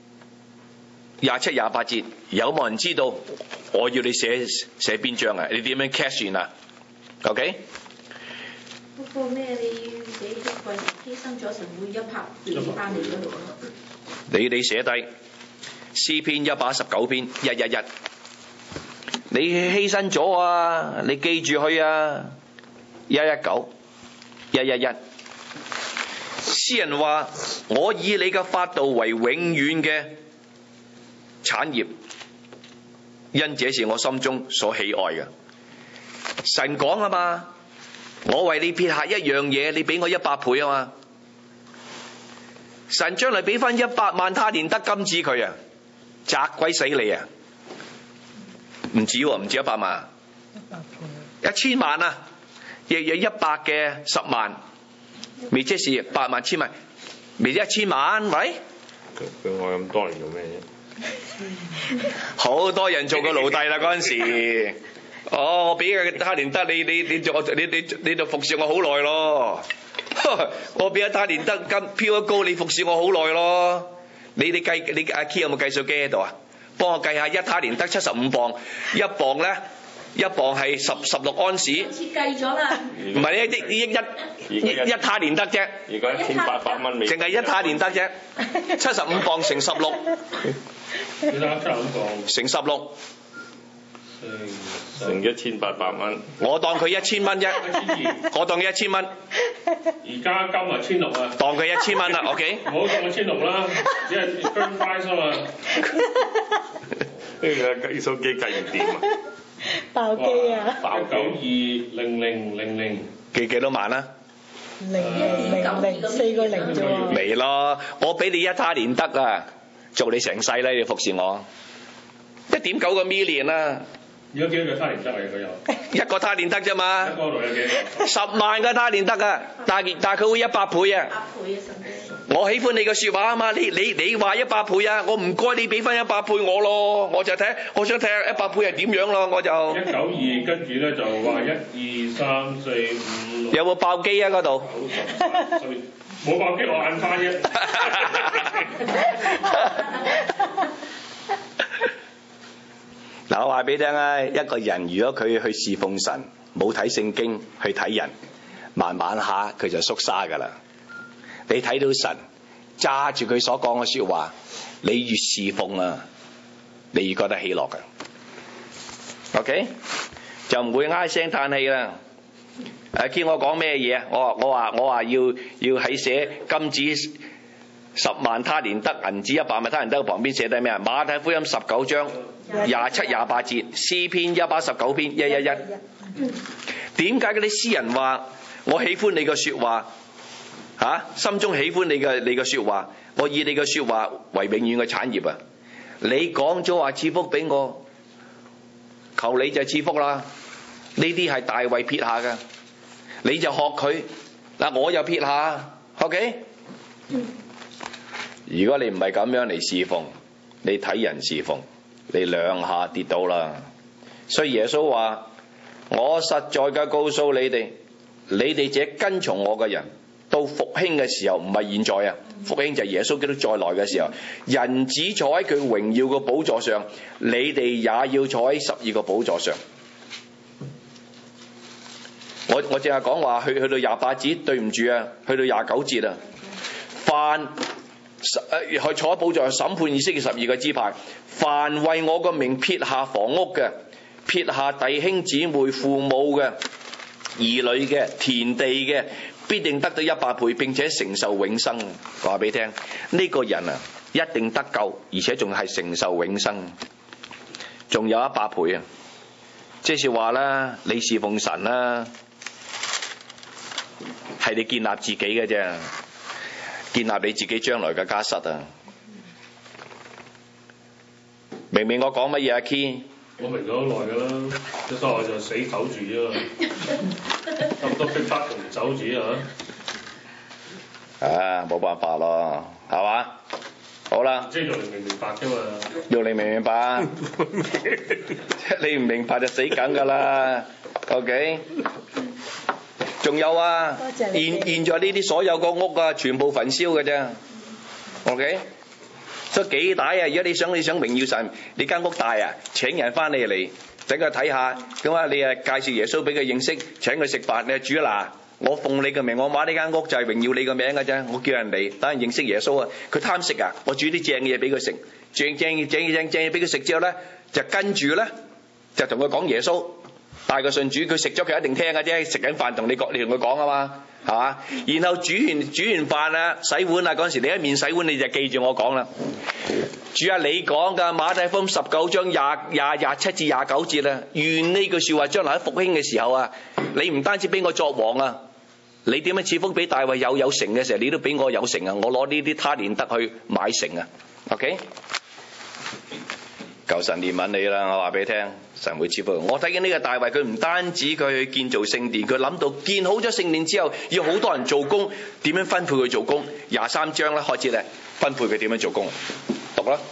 27、28節，有冇人知道我要你寫邊章啊？你點樣 cash in 啊 ？OK？ 嗰個咩？你俾一個人犧牲咗，神會一拍俾翻你嗰度咯。 你寫低詩篇119篇111，你犧牲咗啊！你記住佢啊！119、111。詩人話：我以你嘅法度為永遠嘅產業，因這是我心中所喜愛嘅。神講啊嘛，我為你撇下一樣嘢，你俾我100倍啊嘛。神將來俾翻100萬他連得金子佢啊，砸鬼死你啊！唔止喎，唔止100萬，100倍，1000萬啊，亦有100嘅10萬。未即是8萬千萬，未即1000萬，喂！ 佢愛咁多年做咩啫？ 好多人做過奴隸啦嗰陣時。哦，我俾佢他連得，你就服侍我好耐咯。我俾他連得金飄一高，你服侍我好耐咯。你計你阿 Key 有冇計數機喺度啊？ 幫我計下一他連得75磅，一磅咧，一磅係16安士。 設計咗啦。 唔係一他連得啫。 而家1800蚊美。 淨係一他連得啫，75磅乘16。 你睇75磅。 乘16。 成1800蚊。 我當佢1000蚊啫。我當佢1000蚊。 而家金1600啊。 當佢1000蚊啦 ，OK。 唔好當佢1600啦，只係 firm price 啊嘛。 呢個計數機計唔掂啊！ 爆機啊 ！1920000。 幾多萬啊 ？00004個0啫喎。 未咯，我俾你一他連得啊，做你成世啦，你服侍我。1.9個 million 啊！ 而家幾多個他連得啊？佢有一個他連得啫嘛。 一個度有幾多 ？10萬個他連得啊！但係佢會100倍啊！我喜歡你嘅説話啊嘛！你話100倍啊！我唔該你俾翻100倍我咯，我想睇下100倍係點樣咯，我就。 192跟住咧就話1、2、3、4、5、6。 有冇爆機啊？嗰度？ 冇爆機，我眼花啫。 嗱，我話俾你聽啊，一個人如果佢去侍奉神，冇睇聖經去睇人，慢慢下佢就縮沙噶啦。你睇到神揸住佢所講嘅説話，你越侍奉啊，你越覺得喜樂噶。OK， 就唔會唉聲嘆氣啦。見我講咩嘢啊？我話要喺寫金子10萬他連得，銀子100萬他連得，旁邊寫低咩啊？馬太福音19章27、28節，詩篇119篇111。點解嗰啲詩人話我喜歡你嘅説話？心中喜歡你嘅説話，我以你嘅説話為永遠嘅產業啊！你講咗話賜福俾我，求你就賜福啦。呢啲係大衛撇下嘅，你就學佢嗱，我又撇下 ，OK？如果你唔係咁樣嚟侍奉，你睇人侍奉，你兩下跌倒啦。所以耶穌話：我實在嘅告訴你哋，你哋這跟從我嘅人，到復興嘅時候，唔係現在啊，復興就係耶穌基督再來嘅時候，人子坐喺佢榮耀嘅寶座上，你哋也要坐喺12個寶座上。我淨係講話去到28節，對唔住啊，去到29節啊，凡去坐喺寶座上審判以色列12個支派，凡為我個名撇下房屋嘅，撇下弟兄姊妹、父母嘅、兒女嘅、田地嘅，必定得到100倍，並且承受永生。我話俾你聽，呢個人啊，一定得救，而且仲係承受永生，仲有100倍啊！即是話啦，你侍奉神啦，係你建立自己嘅啫，建立你自己將來嘅家室啊！明唔明我講乜嘢啊 Key？ 我明咗好耐㗎啦，所以我就死守住啫嘛，咁多逼迫同守住啊！ 冇辦法咯，係嘛？好啦， 即係用嚟明白啫嘛， 用嚟明白，你唔明白就死梗㗎啦。OK， 仲有啊，現在呢啲所有個屋啊，全部焚燒嘅啫。OK。所以幾大啊！如果你想榮耀神，你間屋大啊，請人翻嚟等佢睇下，咁啊你啊介紹耶穌俾佢認識，請佢食飯，你話主嗱，我奉你嘅名，我買呢間屋就係榮耀你嘅名嘅啫，我叫人嚟等人認識耶穌啊！佢貪食啊，我煮啲正嘅嘢俾佢食，正嘢俾佢食之後咧，就跟住咧就同佢講耶穌，帶佢信主，佢食咗佢一定聽嘅啫，食緊飯同你同佢講啊嘛。係嘛？然後煮完飯啊、洗碗啊嗰陣時，你一面洗碗你就記住我講啦。主啊，你講㗎馬太福音19章27至29節啦，願呢句説話將來喺復興嘅時候啊，你唔單止俾我作王啊，你點樣賜福俾大衛有城嘅時候，你都俾我有城啊！我攞呢啲他連得去買城啊。OK， 求神憐憫你啦！我話俾你聽。神會賜福。我睇見呢個大衛，佢唔單止佢去建造聖殿，佢諗到建好咗聖殿之後，要好多人做工，點樣分配佢做工？23章咧開始咧，分配佢點樣做工。讀啦。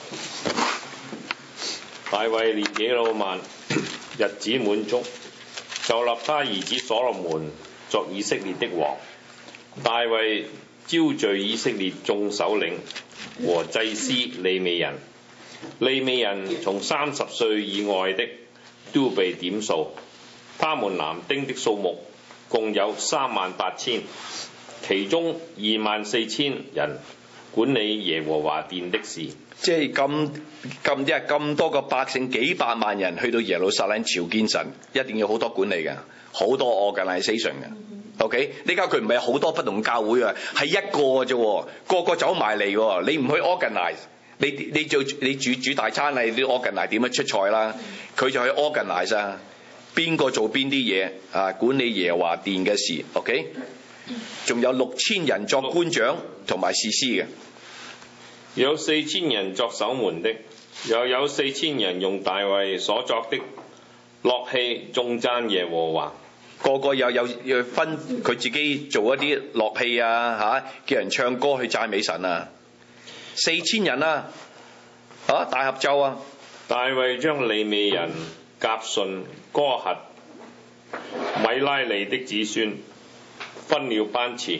大衛年紀老邁，日子滿足，就立他兒子所羅門作以色列的王。大衛招聚以色列眾首領和祭司利未人， 利未人從30歲以外的都被點數，他們男丁的數目共有38000，其中24000人管理耶和華殿的事。 即係咁多個百姓，幾百萬人去到耶路撒冷朝見神，一定要好多管理嘅，好多 organisation 嘅。OK， 呢家佢唔係好多不同教會啊，係一個啫，個個走埋嚟喎。你唔去 organize， 你煮大餐啊，你 organize 點樣出菜啦？佢就去 organize 啊，邊個做邊啲嘢啊？管理耶和華殿嘅事。OK， 仲有6000人作官長同埋士師嘅。 有4000人作守門的，又有4000人用大衛所作的樂器頌讚耶和華。 個個又分佢自己做一啲樂器啊，叫人唱歌去讚美神啊。4000人啊，大合奏啊。 大衛將利未人革順、哥轄、米拉利的子孫分了班次。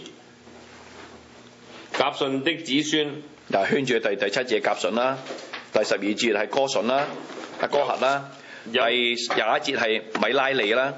革順的子孫嗱，圈住第7節革順啦，第12節係哥順啦，哥轄啦，第21節係米拉利啦。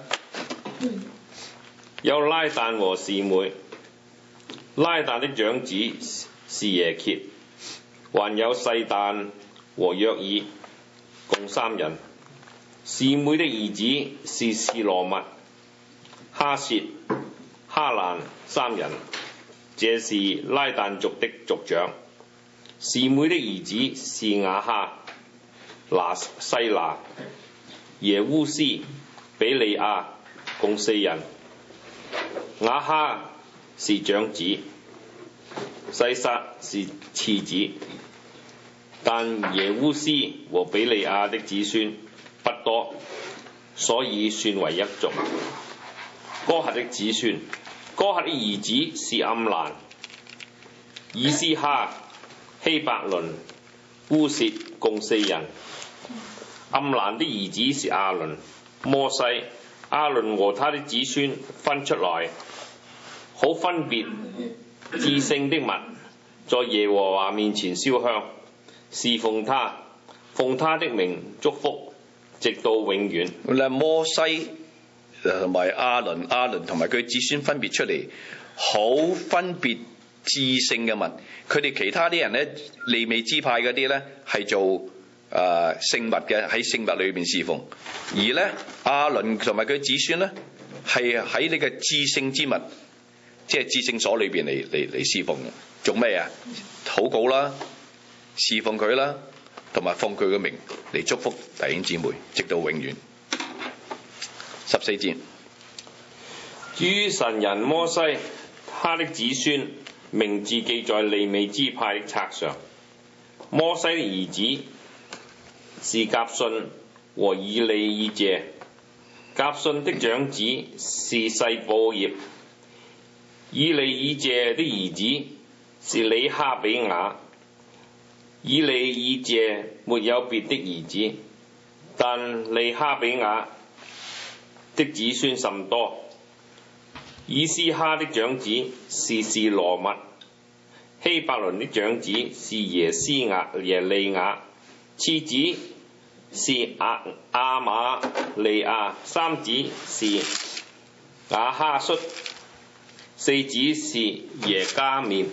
有拉旦和示每，拉旦的長子是耶歇，還有細旦和約珥，共3人。示每的兒子是示羅密、哈薛、哈蘭3人，這是拉旦族的族長。示每的兒子是亞哈、西拿、耶烏斯、比利亞，共4人。亞哈是長子，西撒是次子，但耶烏斯和比利亞的子孫不多，所以算為一族。哥轄的子孫，哥轄的兒子是暗蘭、以斯哈、希伯倫、烏薛，共4人。暗蘭的兒子是亞倫、摩西。亞倫和他的子孫分出來，好分別至聖的物，在耶和華面前燒香，侍奉他，奉他的名祝福，直到永遠。 摩西同埋亞倫同埋佢子孫分別出嚟，好分別至聖嘅物。佢哋其他啲人咧，利未支派嗰啲咧係做聖物嘅，喺聖物裏邊侍奉，而咧亞倫同埋佢子孫咧係喺呢個至聖之物，即係至聖所裏邊嚟侍奉嘅。做咩啊？禱告啦，侍奉佢啦，同埋奉佢嘅名嚟祝福弟兄姊妹，直到永遠。14節， 至於神人摩西，他的子孫名字記在利未支派的冊上。摩西的兒子是革順和以利以謝，革順的長子是細布葉，以利以謝的兒子是利哈比雅。以利以謝沒有別的兒子，但利哈比雅的子孫甚多。以斯哈的長子是示羅密，希伯倫的長子是耶利亞，次子是亞瑪利亞，三子是亞哈率，四子是耶加面。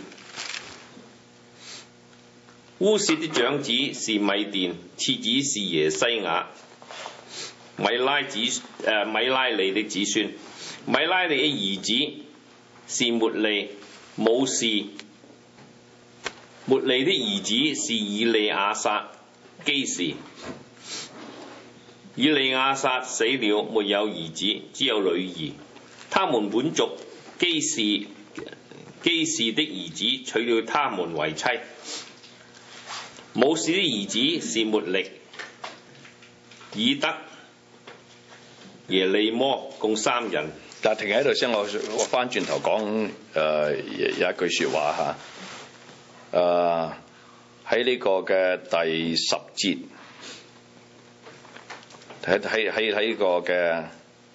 烏薛的長子是米甸，次子是耶西亞。米拉利的子孫，米拉利的兒子是末利、武士。末利的兒子是以利亞撒、基士。以利亞撒死了，沒有兒子，只有女兒。他們本族基士的兒子娶了他們為妻。武士的兒子是末力、以德、耶利摩，共3人。 但停喺度先，我翻轉頭講有一句説話嚇，喺呢個嘅第10節，喺呢個嘅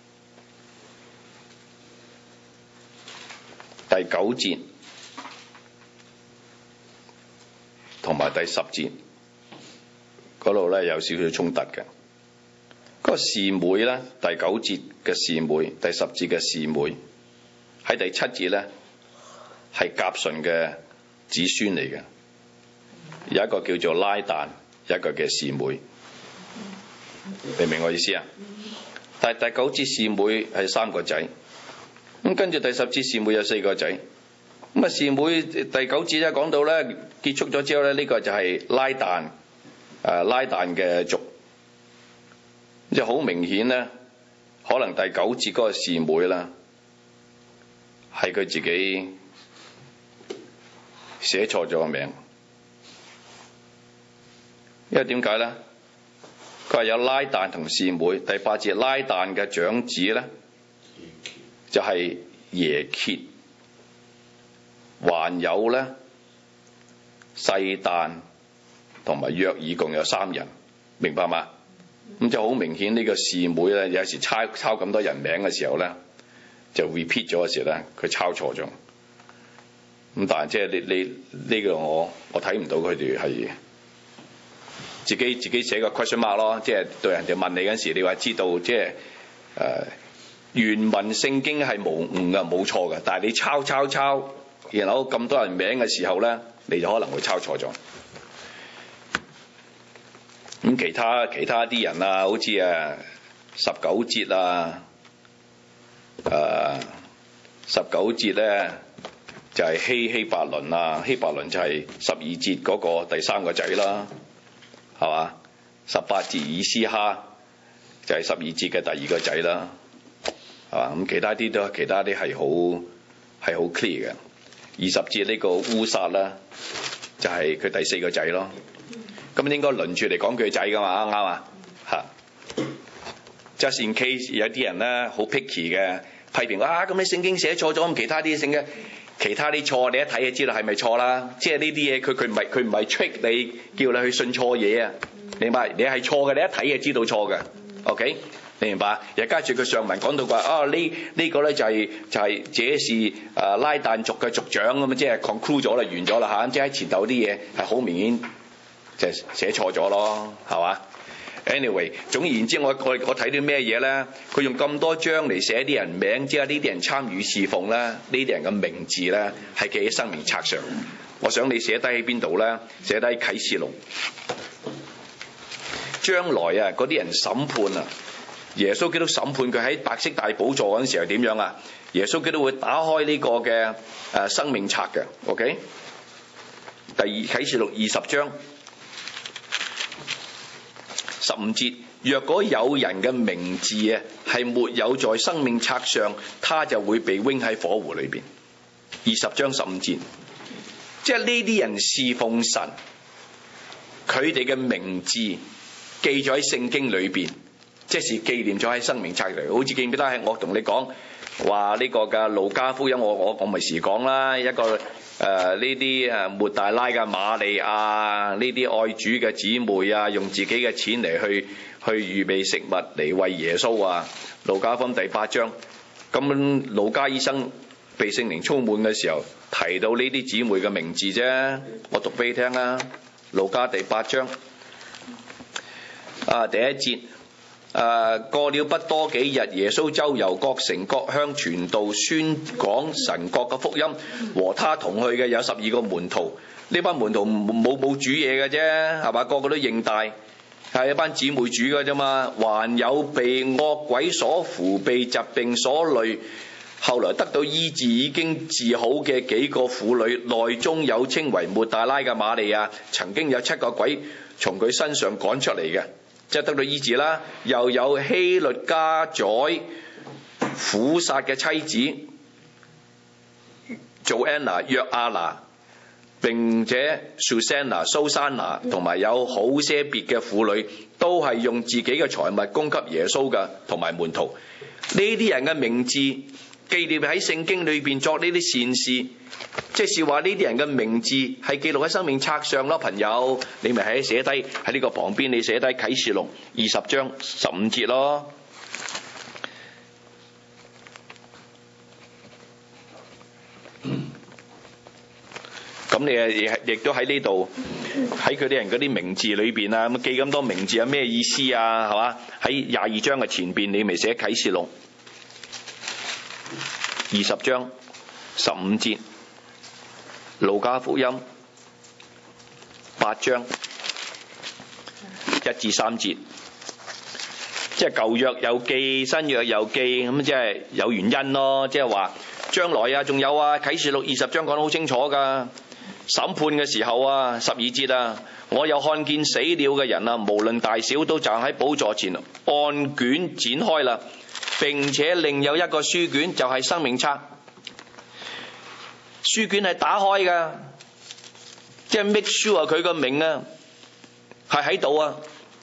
第9節同埋第10節， 嗰度咧有少少衝突嘅。嗰個示每咧，第9節嘅示每，第10節嘅示每，喺第7節咧係甲順嘅子孫嚟嘅，有一個叫做拉但，有一個嘅示每，明唔明我意思啊？但係第9節示每係3個仔，咁跟住第10節示每有4個仔。咁啊，示每第9節咧講到咧結束咗之後咧，呢個就係拉但，拉但嘅族，即係好明顯咧，可能第9節嗰個示每啦，係佢自己寫錯咗個名，因為點解咧？佢話有拉但同示每，第8節拉但嘅長子咧就係耶歇。還有咧，細但同埋約珥共有3人，明白嘛？咁就好明顯呢個示每咧，有時抄咁多人名嘅時候咧，就 repeat 咗嘅時候咧，佢抄錯咗。咁但係即係呢個我睇唔到佢哋係自己寫個 question mark 咯，即係對人哋問你嗰時，你話知道即係原文聖經係無誤嘅，冇錯嘅，但係你抄。然後咁多人名嘅時候咧，你就可能會抄錯咗。咁其他啲人啊，好似19節啊，19節咧就係希伯倫啊，希伯倫就係12節嗰個第3個仔啦，係嘛？18節以斯哈就係12節嘅第2個仔啦，係嘛？咁其他啲係好 clear 嘅。20節呢個烏撒啦，就係佢第4個仔咯。咁應該輪住嚟講佢仔噶嘛，啱啊？嚇 ！Just in case 有啲人咧好 picky 嘅批評咁你聖經寫錯咗，咁其他啲錯，你一睇就知道係咪錯啦。即係呢啲嘢佢唔係 trick 你，叫你去信錯嘢啊！明白？你係錯嘅，你一睇就知道錯嘅。OK？你明白？又加住佢上文講到話呢個咧就係這是拉但族嘅族長咁啊，即係 conclude 咗啦，完咗啦嚇。即係喺前頭啲嘢係好明顯就係寫錯咗咯，係嘛 ？Anyway， 總而言之，我睇到咩嘢咧？佢用咁多章嚟寫啲人名，即係呢啲人參與侍奉咧，呢啲人嘅名字咧係記喺生命冊上。我想你寫低喺邊度咧？寫低啟示錄。將來啊，嗰啲人審判啊！耶穌基督審判佢喺白色大寶座嗰陣時係點樣啊？耶穌基督會打開呢個嘅生命冊嘅 ，OK？ 啟示錄20章15節，若果有人嘅名字啊係沒有在生命冊上，他就會被扔喺火湖裏邊。20章15節，即係呢啲人侍奉神，佢哋嘅名字記咗喺聖經裏邊。即是紀念咗喺生命冊嚟，好似記唔記得係我同你講話呢個嘅路加福音，我咪時講啦，一個呢啲抹大拉嘅瑪利亞，呢啲愛主嘅姊妹啊，用自己嘅錢嚟去預備食物嚟為耶穌啊。路加福音第8章，咁路加醫生被聖靈充滿嘅時候提到呢啲姊妹嘅名字啫，我讀俾你聽啦。路加第8章第1節。過了不多幾日，耶穌周遊各城各鄉傳道宣講神國嘅福音，和他同去嘅有12個門徒。呢班門徒冇煮嘢嘅啫，係嘛？個個都認大，係一班姊妹煮嘅啫嘛。還有被惡鬼所附、被疾病所累，後來得到醫治已經治好嘅幾個婦女，內中有稱為抹大拉嘅瑪利亞，曾經有7個鬼從佢身上趕出嚟嘅。即係得到醫治啦，又有希律家宰苦撒嘅妻子做安娜約亞拿，並且蘇珊娜同埋有好些別嘅婦女，都係用自己嘅財物供給耶穌嘅同埋門徒。呢啲人嘅名字記念喺聖經裏邊作呢啲善事，即係話呢啲人嘅名字係記錄喺生命冊上咯。朋友，你咪喺寫低喺呢個旁邊，你寫低啟示錄20章15節咯。咁咁你亦都喺呢度喺佢啲人嗰啲名字裏邊啊，咁記咁多名字有咩意思啊？係嘛？喺22章嘅前邊，你咪寫啟示錄20章15節，路加福音8章1至3節，即係舊約有記，新約有記，咁即係有原因咯。即係話將來啊，仲有啊，啟示錄20章講得好清楚㗎。審判嘅時候啊，12節啊，我又看見死了嘅人啊，無論大小，都站喺寶座前，按卷展開啦，並且另有一個書卷，就係生命冊。書卷係打開㗎，即係 make sure 佢個名啊係喺度啊，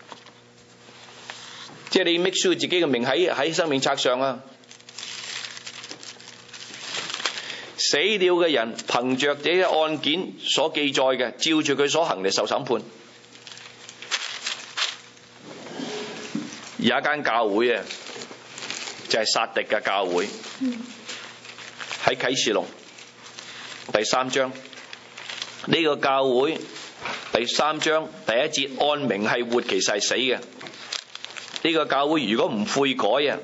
即係你 make sure 自己嘅名喺生命冊上啊。死了嘅人憑着這些案件所記載嘅，照住佢所行嚟受審判。有一間教會啊，就係撒狄嘅教會，喺啟示錄第3章，呢個教會第3章第1節，按名係活，其實係死嘅。呢個教會如果唔悔改啊，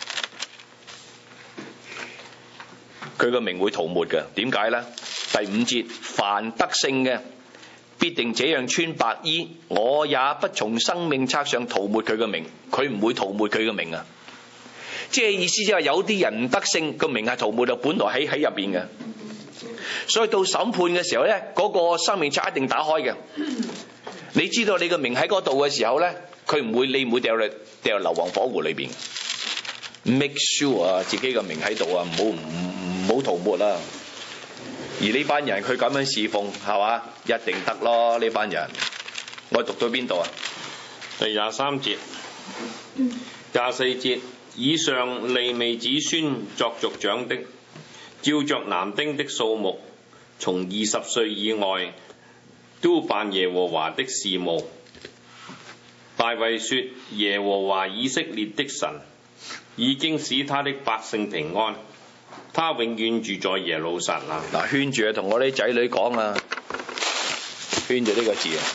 佢個名會塗抹嘅。點解呢？第5節，凡得勝嘅必定這樣穿白衣，我也不從生命冊上塗抹佢嘅名。佢唔會塗抹佢嘅名啊！即係意思即係有啲人唔得勝，個名係塗抹到本來喺入邊嘅。所以到審判嘅時候呢，嗰個生命冊一定打開嘅。你知道你個名喺嗰度嘅時候呢，你唔會掉入硫磺火湖裏邊。Make sure 啊，自己個名喺度啊，唔好塗抹啦。而呢班人佢咁樣侍奉係嘛，一定得咯。呢班人我讀到邊度啊？ 第23節、24節，以上利未子孫作族長的，照着男丁的數目，從20歲以外，都辦耶和華的事務。大衛說：耶和華以色列的神已經使他的百姓平安，他永遠住在耶路撒冷。 嗱，圈住啊，同我啲仔女講啊，圈住呢個字啊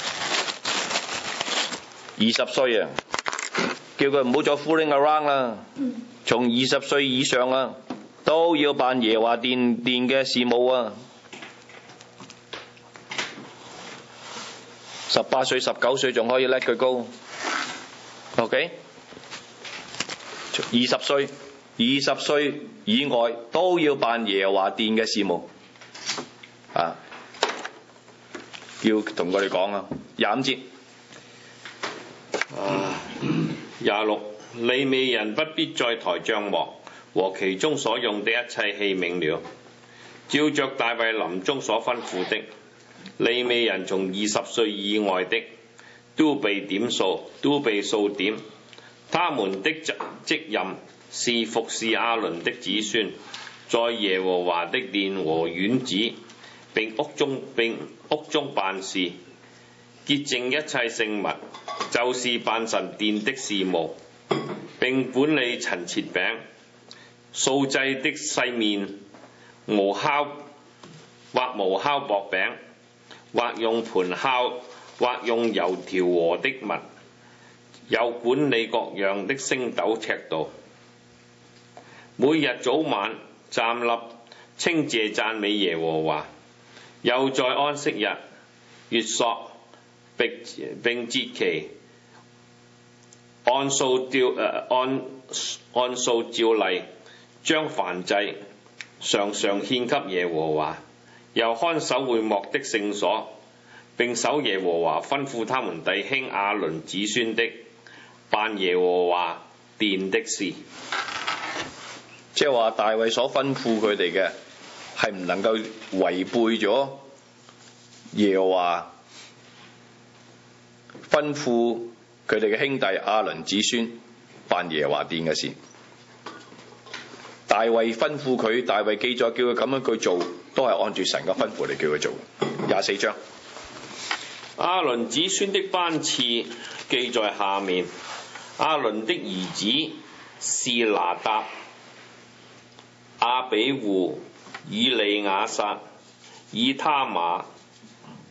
，20歲啊，叫佢唔好再 fooling around 啦。從20歲以上啊，都要辦耶和華殿嘅事務啊。18歲、19歲仲可以 let 佢高。OK， 20歲以外都要辦耶和華殿嘅事務啊！要同佢哋講啊。25節 26，利未人不必再抬帳幕和其中所用的一切器皿了，照着大衛臨終所吩咐的，利未人從20歲以外的都被數點，他們的職任是服侍亞倫的子孫，在耶和華的殿和院子並屋中辦事，潔淨一切聖物，就是辦神殿的事務，並管理陳設餅、素祭的細麵、無酵薄餅，或用盤烤，或用油調和的物，又管理各樣的升斗尺度。每日早晚站立稱謝讚美耶和華，又在安息日、月朔並節期按數照例，將燔祭常常獻給耶和華，又看守會幕的聖所，並守耶和華吩咐他們弟兄亞倫子孫的，辦耶和華殿的事。 即係話大衛所吩咐佢哋嘅係唔能夠違背咗耶和華吩咐佢哋嘅兄弟亞倫子孫辦耶和華殿嘅事。大衛吩咐佢，大衛記咗叫佢咁樣去做，都係按住神嘅吩咐嚟叫佢做。24章， 亞倫子孫的班次記在下面：亞倫的兒子是拿答、亞比戶、以利亞撒、以他瑪、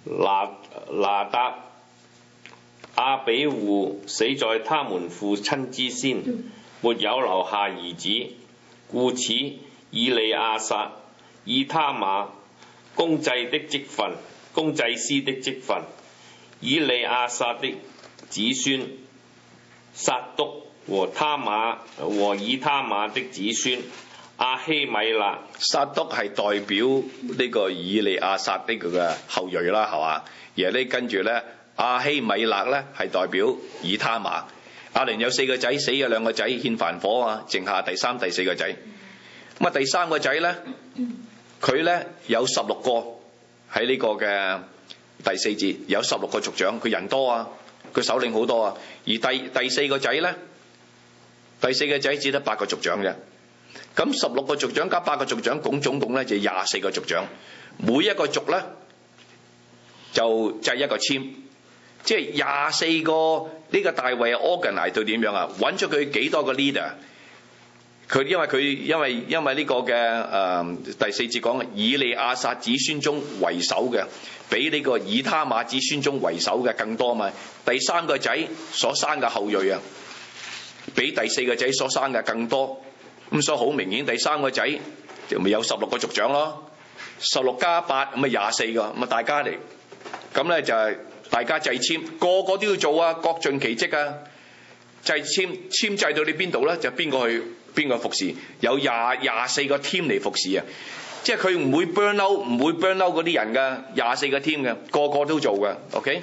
拿答、亞比戶死在他們父親之先，沒有留下兒子，故此以利亞撒、以他瑪公祭司的職分，以利亞撒的子孫撒督和以他瑪的子孫亞希米勒。 撒督係代表呢個以利亞撒呢個嘅後裔啦，係嘛？而呢跟住咧，亞希米勒咧係代表以他瑪。亞倫有4個仔，死嘅2個仔獻燔火啊，剩下第3、第4個仔。咁啊，第3個仔咧，佢咧有16個喺呢個嘅第4節，有16個族長，佢人多啊，佢首領好多啊。而第4個仔咧，第4個仔只得8個族長啫。咁16個族長加8個族長，總共咧就24個族長，每一個族咧就制一個籤，即係24個呢個大衛 organize 到點樣啊？揾出佢幾多個 leader？ 佢因為呢個嘅第4節講以利亞撒子孫中為首嘅，比呢個以他瑪子孫中為首嘅更多嘛。第3個仔所生嘅後裔啊，比第4個仔所生嘅更多。咁所以好明顯，第3個仔就咪有16個族長咯，16加8咁咪24個，咁啊大家嚟，咁咧就係大家制籤，個個都要做啊，各盡其職啊。制籤制到你邊度咧，就邊個服侍，有24個 team 嚟服侍啊，即係佢唔會 burn out 嗰啲人噶，24個 team 嘅，個個都做嘅 ，OK。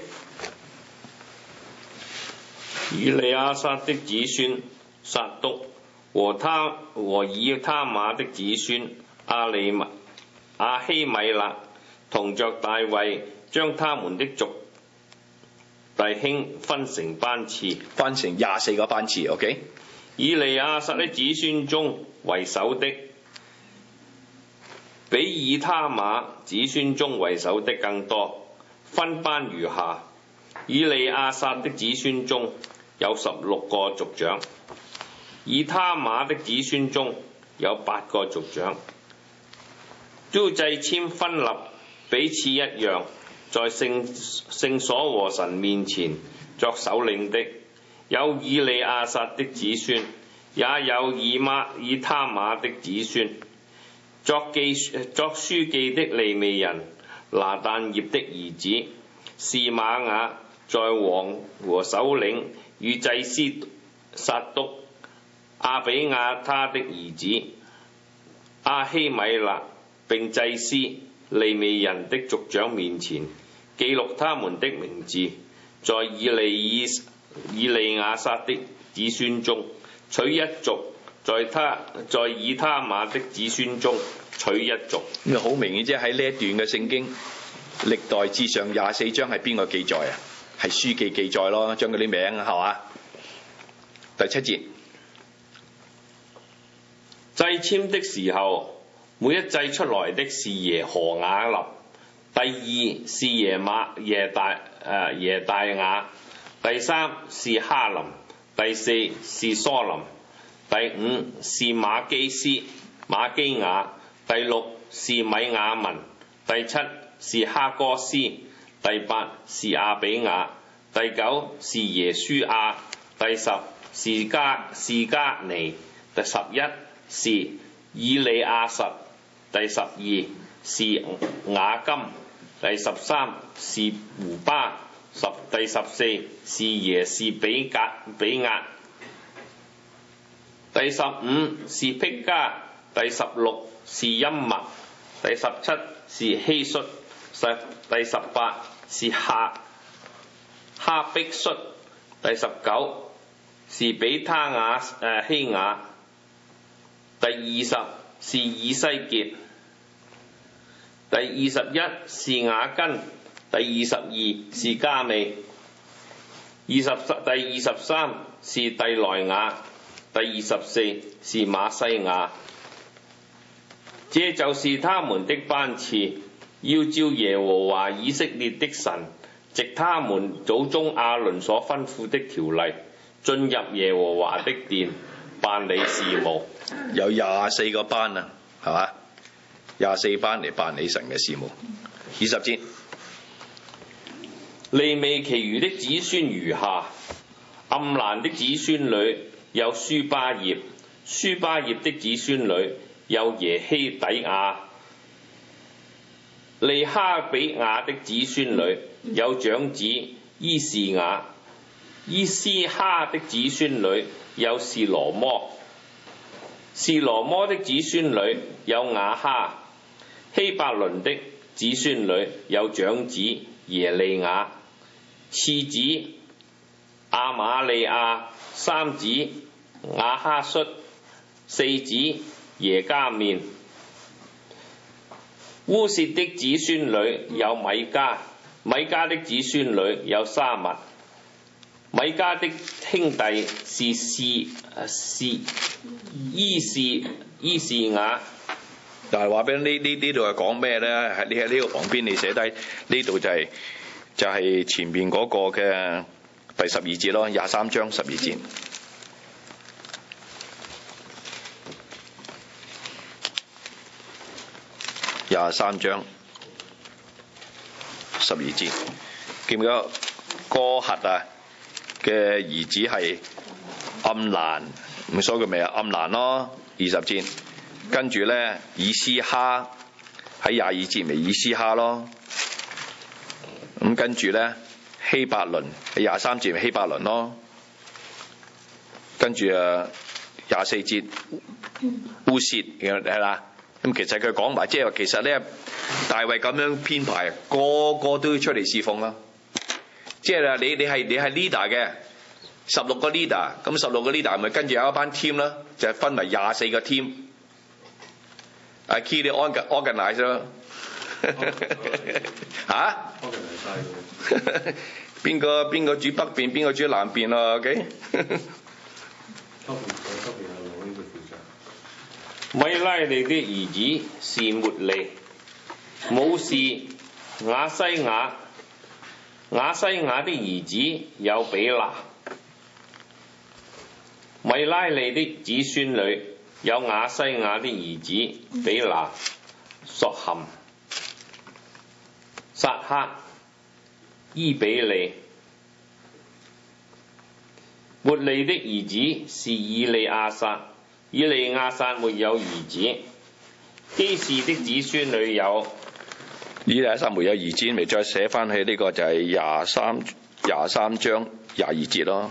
以利亞撒的子孫撒督和以他瑪的子孫亞希米勒，同着大衛，將他們的族弟兄分成班次， 分成24個班次 ，OK。 以利亞撒的子孫中為首的，比以他瑪子孫中為首的更多，分班如下：以利亞撒的子孫中有16個族長，以他瑪的子孫中有8個族長，都制籤分立，彼此一樣，在聖所和神面前作首領的，有以利亞撒的子孫，也有以他瑪的子孫。作書記的利未人拿但業的兒子示瑪雅，在王和首領與祭司撒督亞比亞他的兒子亞希米勒並祭司利未人的族長面前記錄他們的名字，在以利亞撒的子孫中取一族，在以他瑪的子孫中取一族。 咁好明顯，即係喺呢一段嘅聖經歷代志上24章係邊個記載啊？係書記記載咯，將嗰啲名係嘛？第7節， 制籤的時候，每一制出來的是耶何雅立，第2是耶大雅，第3是哈林，第4是疏林，第5是瑪基雅，第6是米亞文，第7是哈哥斯，第8是亞比雅，第9是耶書亞，第10是加尼，第11是以利亞實，第12是雅金，第13是胡巴，第14是耶士比亞，第15是辟加，第16是音麥，第17是希率，第18是哈碧率，第19是比他希雅，第20是以西結，第21是雅根，第22是加美，第23是蒂萊雅，第24是馬西亞。這就是他們的班次，要照耶和華以色列的神藉他們祖宗亞倫所吩咐的條例，進入耶和華的殿辦理事務。 有24個班啊，係嘛？24班嚟辦理神嘅事務。20節， 利未其餘的子孫如下：暗蘭的子孫裏有書巴葉，書巴葉的子孫裏有耶希底亞。利哈比亞的子孫裏有長子伊士雅，伊斯哈的子孫裏有士羅摩，士羅摩的子孫裏有雅哈，希伯倫的子孫裏有長子耶利雅，次子亞瑪利亞，三子亞哈率，四子耶加面。烏薛的子孫裏有米迦，米迦的子孫裏有沙密，米迦的兄弟是伊士雅。 但係話俾呢度係講咩咧？喺呢個旁邊你寫低呢度就係前面嗰個嘅第12節咯，23章12節。23章12節，記唔記得哥轄嘅兒子係暗蘭，咁所以佢咪係暗蘭咯，20節。跟住咧以斯哈喺22節咪以斯哈咯，咁跟住咧希伯倫喺23節咪希伯倫咯，跟住24節烏薛係啦。咁其實佢講埋，即係話其實咧，大衛咁樣編排，個個都要出嚟侍奉啦。即係啦，你係 leader 嘅16個 leader，咁16個 leader 咪跟住有一班 team 啦，就係分為24個 team。啊 key 你 organize 咯嚇？邊個住北邊，邊個住南邊咯 ？OK 。 米拉利的兒子是末利，母是亞西亞。亞西亞的兒子有比拿。米拉利的子孫裏有亞西亞的兒子比拿、索含、撒克、伊比利。末利的兒子是以利亞撒。以利亞撒沒有兒子。基士的子孫裏有以利亞撒沒有兒子，咪再寫翻起呢個就係23章22節咯。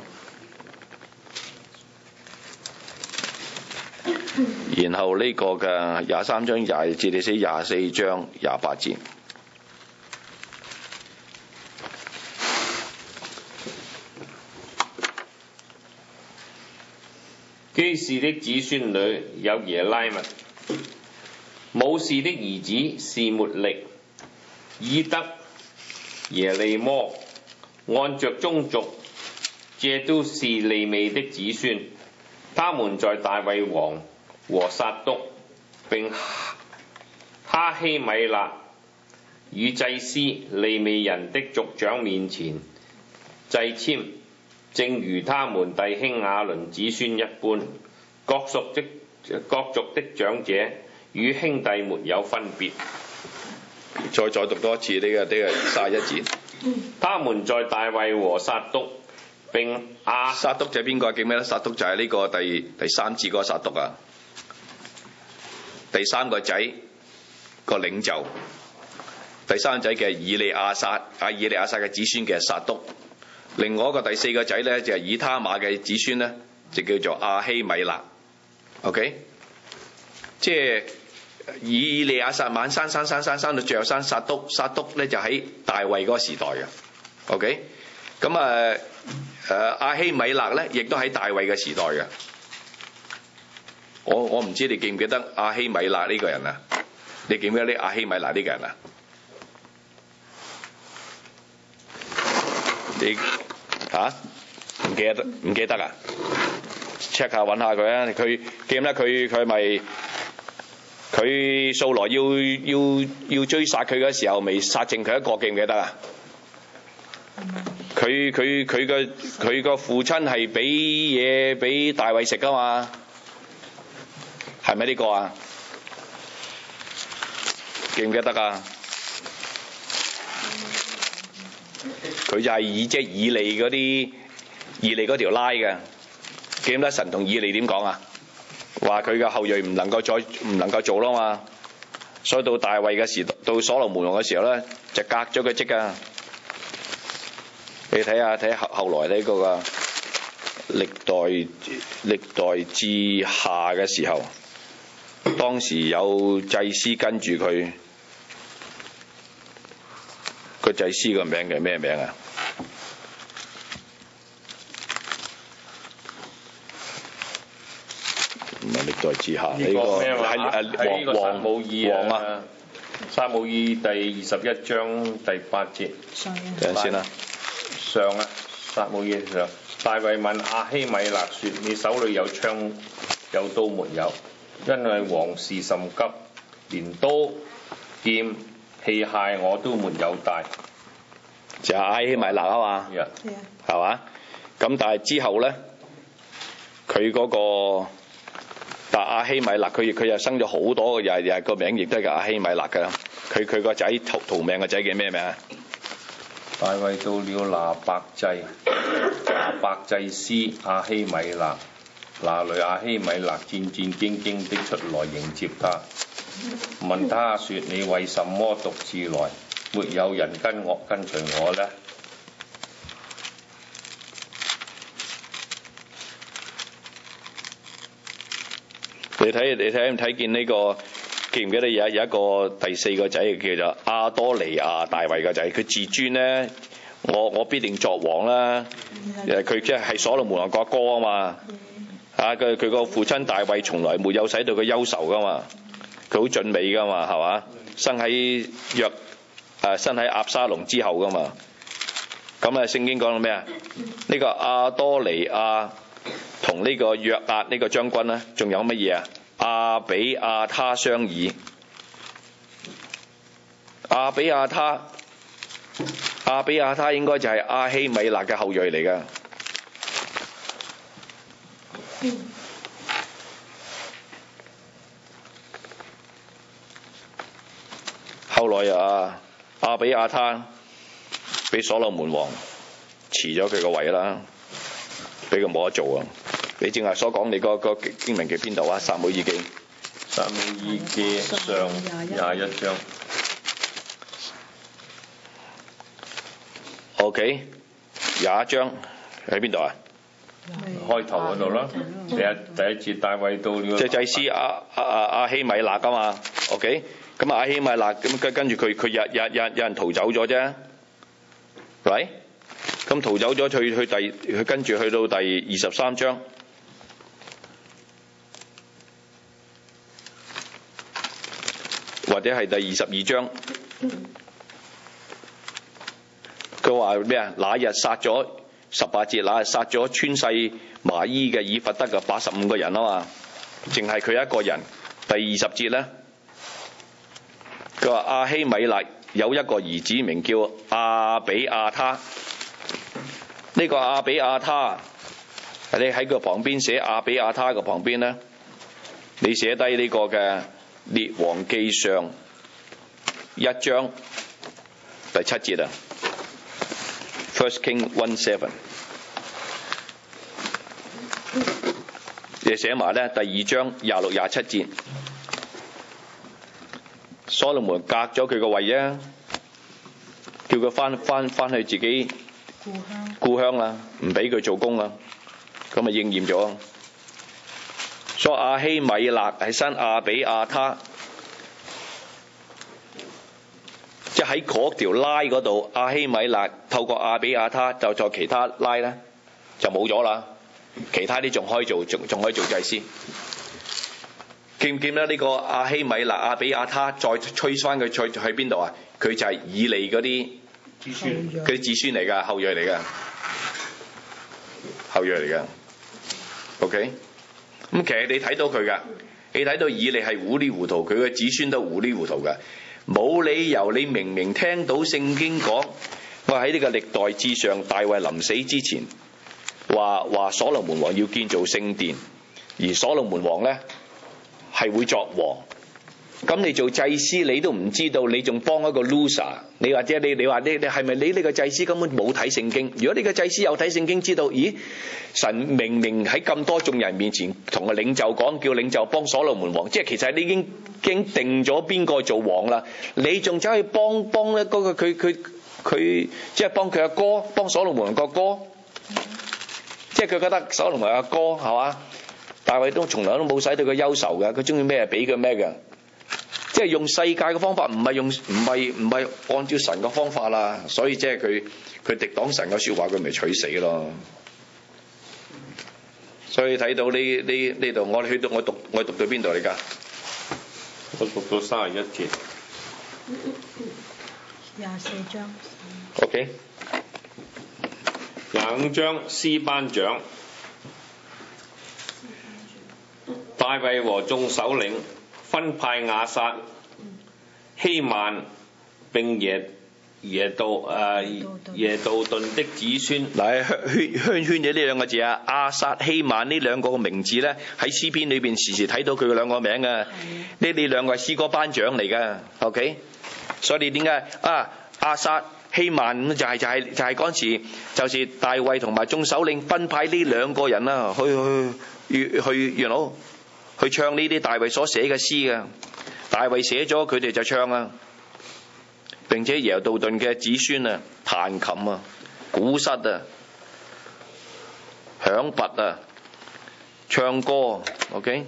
然後呢個嘅23章22節，你寫24章28節。 基士的子孫裏有耶拉密。武士的兒子是末力、以德、耶利摩。按着宗族，這都是利未的子孫。他們在大衛王和撒督並哈希米勒與祭司利未人的族長面前祭簽，正如他們弟兄亞倫子孫一般。各族的長者與兄弟沒有分別。 再讀多一次呢個31節。 他們在大衛和撒督並撒督就係邊個？叫咩咧？撒督就係呢個第三節嗰個撒督啊，第三個仔個領袖，第三個仔嘅以利亞撒，以利亞撒嘅子孫嘅撒督。另外一個第四個仔咧就係以他瑪嘅子孫咧，就叫做亞希米勒。OK， 即係以利亞撒晚生到最後生撒督，撒督咧就喺大衛嗰個時代嘅。OK， 咁亞希米勒咧亦都喺大衛嘅時代嘅。我唔知你記唔記得亞希米勒呢個人啊？你記唔記得呢亞希米勒呢個人啊？你唔記得啊 ？check 下揾下佢啊！佢記唔記得佢咪佢掃羅要追殺佢嘅時候，未殺剩佢一個，記唔記得啊？佢個父親係俾嘢俾大衛食噶嘛？係咪呢個啊？記唔記得啊？ 佢就係以利嗰條拉嘅。記唔記得神同以利點講啊？話佢嘅後裔唔能夠做啦嘛。所以到大衛嘅時，到所羅門王嘅時候咧，就革咗佢職啊。你睇下後來呢個歷代志下嘅時候，當時有祭司跟住佢，個祭司個名叫咩名啊？唔係歷代志下呢個係撒母耳啊，撒母耳第21章第8節。 等陣先啦。 上啊，撒母耳上。大衛問亞希米勒說：你手裏有槍有刀沒有？因為王事甚急，連刀劍器械我都沒有帶。 就係亞希米勒啊嘛，係嘛？咁但係之後咧，佢嗰個但亞希米勒佢又生咗好多，又係個名亦都係叫亞希米勒㗎。佢個仔逃命嘅仔叫咩名啊？ 大衛到了拿伯祭司亞希米勒那裏，亞希米勒戰戰兢兢的出來迎接他，問他說：你為什麼獨自來？沒有人跟隨我呢？ 你睇見呢個？記唔記得有一個第4個仔叫做亞多尼亞，大衛個仔，佢自尊咧，我必定作王啦。佢即係所羅門王個哥啊嘛。佢個父親大衛從來沒有使到佢憂愁噶嘛，佢好俊美噶嘛，係嘛？生喺押沙龍之後噶嘛。咁聖經講到咩啊？呢個亞多尼亞同呢個約押呢個將軍咧，仲有乜嘢啊？亞比亞他相議，亞比亞他應該就係亞希米勒嘅後裔嚟噶。後來亞比亞他俾所羅門王辭咗佢個位啦，俾佢冇得做啊！你正話所講，你個經文嘅邊度啊？撒母耳記上21章。 OK， 21章喺邊度啊？ 開頭嗰度啦，第一節大衛到了。 即係祭司亞希米勒㗎嘛 ？OK， 咁亞希米勒咁跟住佢有人逃走咗啫，right？ 咁逃走咗佢跟住去到第23章。或者係第22章，佢話咩啊？那日殺咗18節，那日殺咗穿細麻衣嘅以弗得嘅85個人啊嘛，淨係佢一個人。第20節咧，佢話亞希米勒有一個兒子名叫亞比亞他，呢個亞比亞他，你喺個旁邊寫亞比亞他嘅旁邊咧，你寫低呢個嘅。列王記上1章第7節啊 ，First King 1:7， 你寫埋咧第2章26、27節，所羅門革咗佢個位啊，叫佢翻去自己故鄉啦，唔俾佢做工啊，咁咪應驗咗。所以亞希米勒係生亞比亞他，即係喺嗰條拉嗰度，亞希米勒透過亞比亞他就在其他拉咧就冇咗啦，其他啲仲可以做祭司。記唔記得呢個亞希米勒亞比亞他再吹翻佢去邊度啊？佢就係以利嗰啲子孫嚟㗎，後裔嚟㗎。OK。咁其實你睇到佢㗎，你睇到以利係糊裡糊塗，佢嘅子孫都糊裡糊塗㗎，冇理由你明明聽到聖經講，我喺呢個歷代志上，大衛臨死之前話所羅門王要建造聖殿，而所羅門王咧係會作王， 咁你做祭司你都唔知道，你仲幫一個 loser， 你或者你話你係咪你呢個祭司根本冇睇聖經？如果你個祭司有睇聖經，知道咦神明明喺咁多眾人面前同個領袖講，叫領袖幫所羅門王，即係其實你已經定咗邊個做王啦，你仲走去幫咧嗰個佢即係幫佢阿哥，幫所羅門個哥，即係佢覺得所羅門阿哥係嘛？大衛都從來都冇使到佢憂愁嘅，佢中意咩俾佢咩嘅，即係用世界嘅方法，唔係按照神嘅方法啦。所以即係佢敵擋神嘅説話，佢咪取死咯。所以睇到呢度，我哋去到我讀到邊度嚟㗎？ 我讀到31節。 24章。 OK。 25章司班長。大衛和眾首領分派亞薩、希曼並耶杜頓的子孫。 嗱，圈咗呢兩個字啊，亞薩、希曼呢兩個嘅名字咧，喺詩篇裏邊時時睇到佢嘅兩個名嘅。呢兩個係詩歌班長嚟嘅 ，OK。所以點解亞薩、希曼就係嗰陣時，就是大衛同埋眾首領分派呢兩個人啦，去唱呢啲大衛所寫嘅詩嘅，大衛寫咗佢哋就唱啊，並且耶杜頓嘅子孫啊，彈琴啊、鼓瑟啊、響鈸啊、唱歌 ，OK。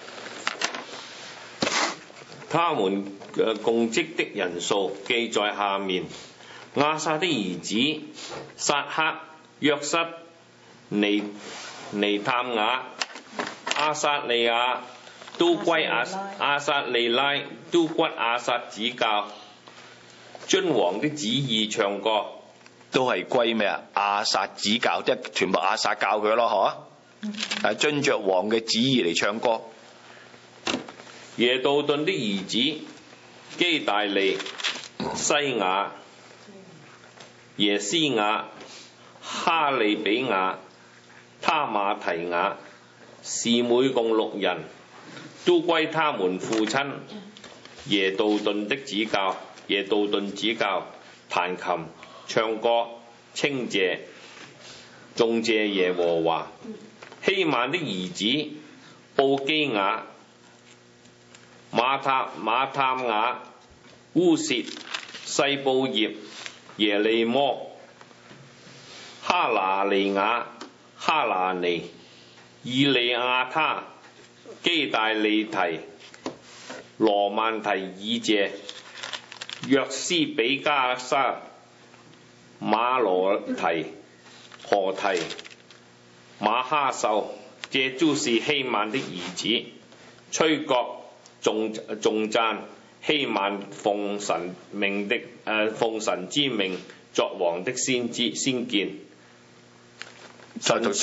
他們共職的人數記在下面：亞薩的兒子撒克、約瑟、尼探雅、亞撒利亞都歸亞撒利拉都歸亞薩指教，遵王的旨意唱歌， 都係歸咩啊？亞薩指教，即係全部亞薩教佢咯，嗬？遵着王嘅旨意嚟唱歌。 耶杜頓的兒子基大利、西雅、耶斯雅、哈利比雅、他馬提雅，是每共6人，都歸他們父親耶杜頓的指教。耶杜頓指教彈琴、唱歌、稱謝、頌謝耶和華。希曼的兒子布基雅、馬探雅、烏薛、西布葉、耶利摩、哈拿尼雅、哈拿尼、以利亞他、基大利提、羅曼提爾謝、約斯比加沙、馬羅提、何提、馬哈秀，這都是希曼的兒子。吹角頌讚，希曼奉神之命作王的先見。 再第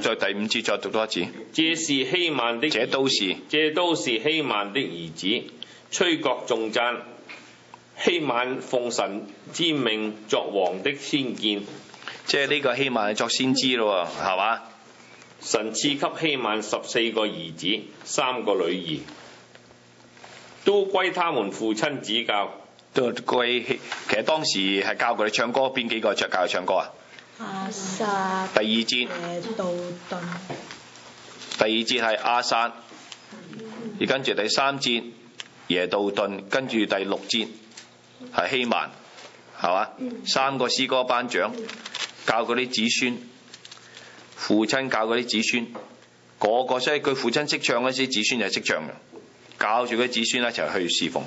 5節再讀多一次。 這都是希曼的兒子，吹角頌讚，希曼奉神之命作王的先見。 即係呢個希曼係作先知咯，係嘛？ 神賜給希曼14個兒子，3個女兒，都歸他們父親指教。 都歸，其實當時係教佢哋唱歌，邊幾個教佢唱歌啊？ 亞薩。 第2節。 耶杜頓。 第2節係亞薩，而跟住第3節耶杜頓，跟住第6節係希曼，係嘛？3個詩歌班長教嗰啲子孫，父親教嗰啲子孫，個所以佢父親識唱嗰啲子孫就係識唱嘅，教住嗰啲子孫一齊去侍奉。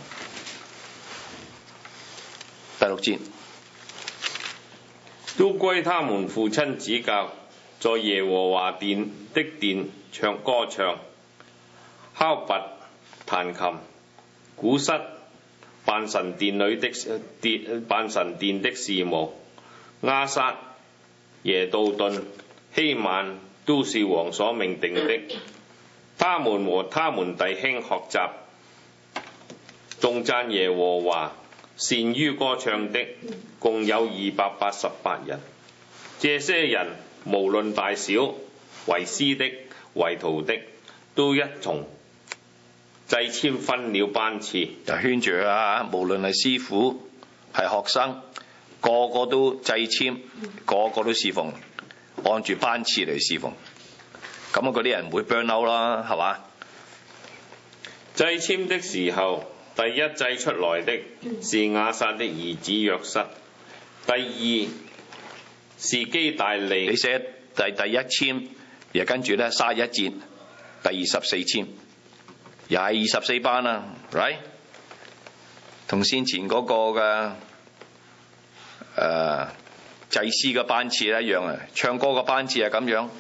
第6節都歸他們父親指教，在耶和華殿唱歌唱，敲鈸、彈琴、鼓瑟，辦神殿的事務。亞薩、耶杜頓、希曼都是王所命定的，他們和他們弟兄學習，頌讚耶和華，善於歌唱的，共有288人。這些人無論大小，為師的，為徒的，都一同掣籤分了班次， 就圈住佢啊！無論係師傅係學生，個個都掣籤，個個都侍奉，按住班次嚟侍奉。咁啊，嗰啲人唔會 burn out 啦，係嘛？ 掣籤的時候，第一掣出來的是亞薩的兒子約瑟，第二是基大利。 你寫第一籤，然後跟住咧31節，第24籤，又係24班啦 ，right？ 同先前嗰個嘅祭司嘅班次一樣啊，唱歌嘅班次係咁樣。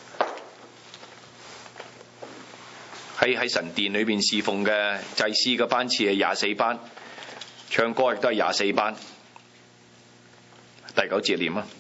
喺神殿裏邊侍奉嘅祭司嘅班次係24班，唱歌亦都係24班。第9節念啊！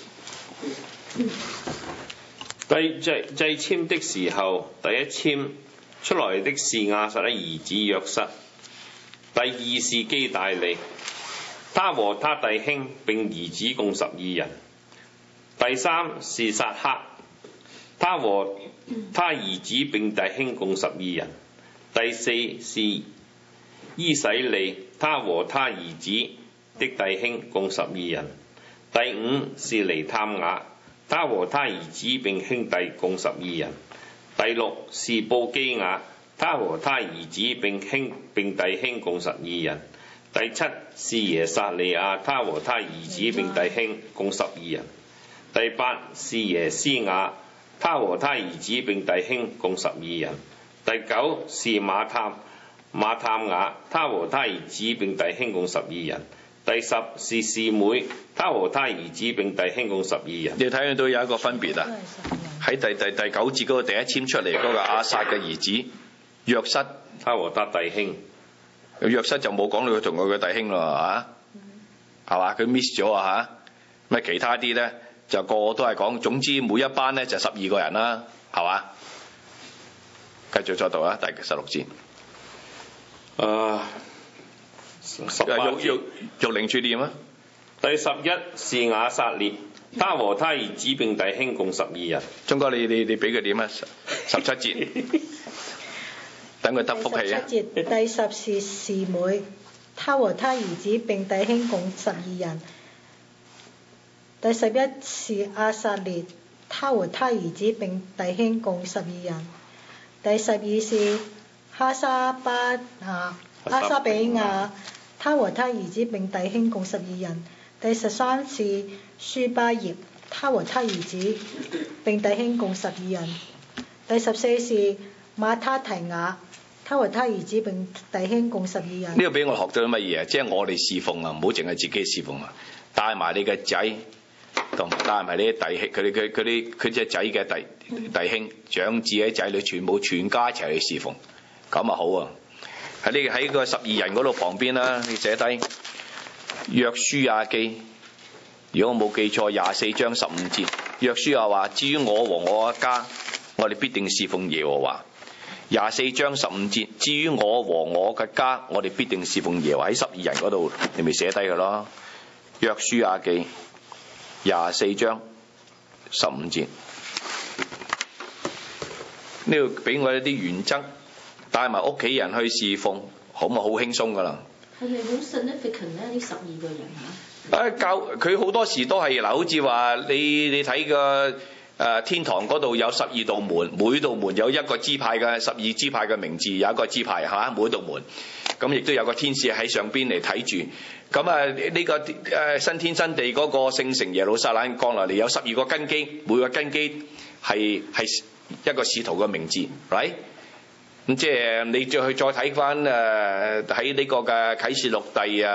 掣籤的時候，第一籤出來的是亞薩的兒子約瑟，第二是基大利，他和他弟兄並兒子共12人，第三是撒克，他和他兒子並弟兄共12人，第四是伊洗利，他和他兒子的弟兄共12人，第五是尼探雅，他和他兒子並兄弟共12人，第六是布基雅，他和他兒子並弟兄共12人，第七是耶撒利亞，他和他兒子並弟兄共12人，第八是耶斯雅，他和他兒子並弟兄共12人，第九是馬探雅，他和他兒子並弟兄共12人，第十是示每，他和他兒子並弟兄共12人。 你睇到有一個分別啊！喺第9節嗰個第一籤出嚟嗰個亞薩嘅兒子約瑟， 他和他弟兄， 約瑟就冇講到佢同佢嘅弟兄咯嚇，係嘛？佢 miss 咗啊嚇！咁其他啲咧就個個都係講，總之每一班咧就12個人啦，係嘛？繼續再讀啊，第16節。玉玲住念啊！ 第11是亞撒列，他和他兒子並弟兄共12人。 鐘哥，你俾佢點啊？17節，等佢得福氣啊！ 第10是示每，他和他兒子並弟兄共12人。第11是亞撒列，他和他兒子並弟兄共12人。第12是哈沙比亞，他和他兒子並弟兄共12人。第13是書巴葉，他和他兒子並弟兄共12人。第14是馬他提亞，他和他兒子並弟兄共12人。 呢個俾我學到乜嘢啊？即係我哋侍奉啊，唔好淨係自己侍奉啊，帶埋你嘅仔，同埋帶埋你啲弟兄，佢隻仔嘅弟兄、長子嘅仔女，全家一齊去侍奉，咁啊好啊！喺個12人嗰度旁邊啦，你寫低約書亞記，如果我冇記錯，24章15節，約書亞話：至於我和我嘅家，我哋必定侍奉耶和華。24章15節，至於我和我嘅家，我哋必定侍奉耶和華。喺12人嗰度，你咪寫低佢咯。約書亞記24章15節，呢度俾我一啲原則，帶埋屋企人去侍奉，好咪好輕鬆噶啦。 係咪好 significant 咧？呢12個人教佢好多時都係嗱，好似話你睇個天堂嗰度有12道門，每道門有一個支派嘅12支派嘅名字，有一個支派係嘛，每道門，咁亦都有個天使喺上邊嚟睇住。咁呢個新天新地嗰個聖城耶路撒冷降落嚟有12個根基，每個根基係一個使徒嘅名字 ，right？ 咁即係你再睇翻喺呢個嘅啟示錄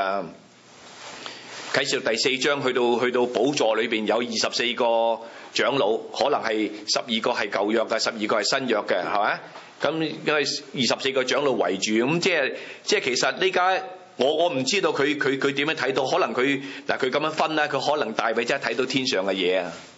第4章去到寶座裏邊有24個長老，可能係12個係舊約嘅，12個係新約嘅，係咪？咁因為24個長老圍住，咁即係其實呢家我唔知道佢點樣睇到，可能佢咁樣分啦，佢可能大衛真係睇到天上嘅嘢啊！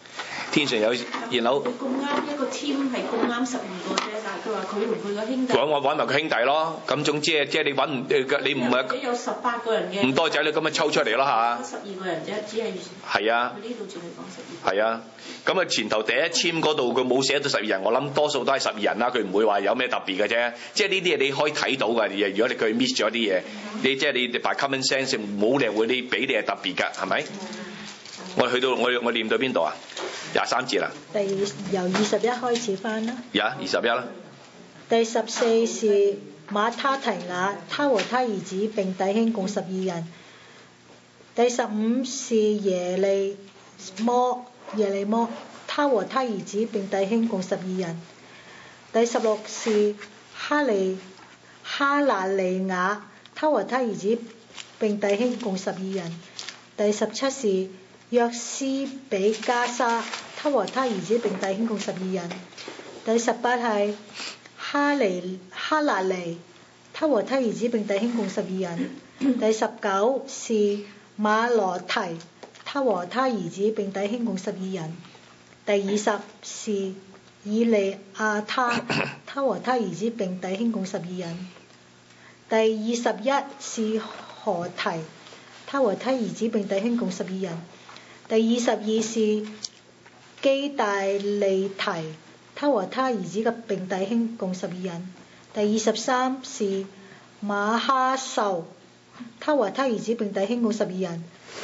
天上有，然後佢咁啱一個 team 係咁啱12個啫，但係佢話佢同佢個兄弟我揾埋佢兄弟咯。咁總之即係你揾唔你唔或者有18個人嘅， 唔多仔女咁咪抽出嚟咯嚇。 12個人啫，只係係啊， 佢呢度淨係講12。 係啊，咁啊前頭第一簽嗰度佢冇寫到12人，我諗多數都係12人啦，佢唔會話有咩特別嘅啫。即係呢啲嘢你可以睇到㗎，如果你佢 miss 咗啲嘢，你即係你 by common sense 冇理由會你俾你係特別㗎，係咪？我去到我念到邊度啊？23節啦。 由21開始翻啦。 21啦。 第14是馬他提雅，他和他兒子並弟兄共12人。第15是耶利摩，他和他兒子並弟兄共12人。第16是哈拿利雅，他和他兒子並弟兄共12人。第17是約斯比加沙，他和他兒子並弟兄共12人。第18係哈拿尼，他和他兒子並弟兄共12人。第19是馬羅提，他和他兒子並弟兄共12人。第20是以利亞他和他兒子並弟兄共12人。第21是何提，他和他兒子並弟兄共12人。第22是基大利提，他和他兒子並弟兄共12人。第23是馬哈秀，他和他兒子並弟兄共12人。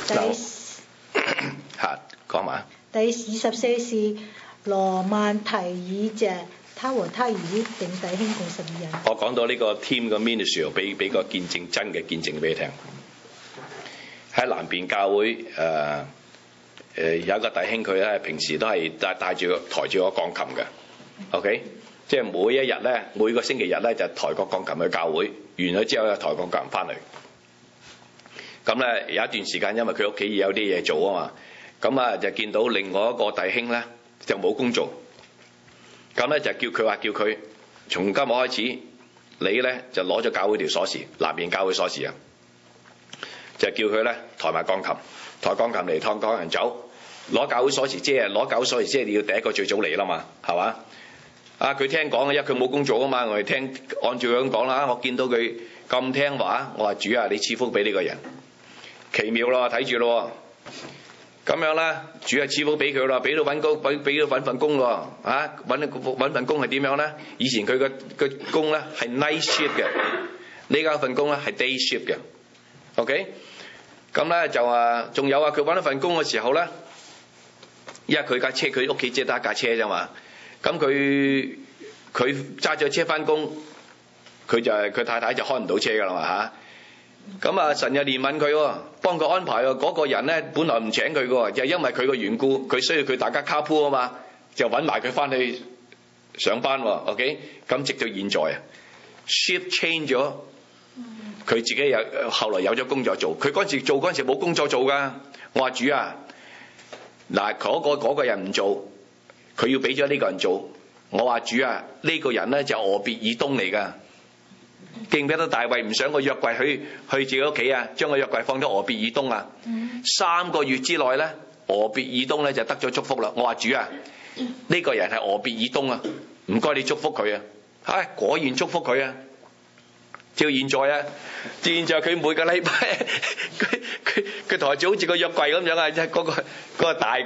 講埋。 第24是羅曼提爾謝，他和他兒子並弟兄共12人。 我講到呢個 team 嘅 ministry， 俾個見證真嘅見證俾你聽。喺南邊教會有一個弟兄，佢咧平時都係抬住個鋼琴嘅 ，OK， 即係每一日咧，每個星期日咧就抬個鋼琴去教會，完咗之後又抬鋼琴翻嚟。咁咧有一段時間，因為佢屋企有啲嘢做啊嘛，咁啊就見到另外一個弟兄咧就冇工做，咁咧就叫佢從今日開始，你咧就攞咗教會條鎖匙，南邊教會鎖匙啊，就叫佢咧抬埋鋼琴嚟趟港人走。攞教會鎖匙，即係攞教會鎖匙，即係你要第一個最早嚟啦嘛，係嘛？啊，佢聽講嘅，因為佢冇工作啊嘛，我哋聽按照佢咁講啦。我見到佢咁聽話，我話主啊，你賜福俾呢個人，奇妙咯，睇住咯，咁樣啦，主啊賜福俾佢咯，俾到揾份工咯，啊揾份工係點樣咧？以前佢個工咧係 night shift 嘅，呢家份工咧係 day shift 嘅 ，OK？ 咁咧就仲有佢揾一份工嘅時候咧。因為佢架車，佢屋企只得一架車啫嘛，咁佢揸咗車翻工，佢太太就開唔到車噶啦嘛嚇，咁神又憐憫佢，幫佢安排嗰個人咧，本來唔請佢嘅，就因為佢個緣故，佢需要佢大家 carpool 啊嘛，就揾埋佢翻去上班喎 ，OK， 咁直到現在啊 ，shift change 咗，佢自己後來有咗工作做，佢嗰陣時冇工作做噶，我話主啊。嗱，嗰個人唔做，佢要俾咗呢個人做。我話主啊，呢個人咧就俄別以東嚟噶。記唔記得大衛唔想個約櫃去自己屋企啊？將個約櫃放咗俄別以東啊。3個月之內咧，俄別以東咧就得咗祝福啦。我話主啊，呢個人係俄別以東啊，唔該你祝福佢啊。果然祝福佢啊。照現在佢每個禮拜佢抬住好似個約櫃咁樣啊，即係嗰個大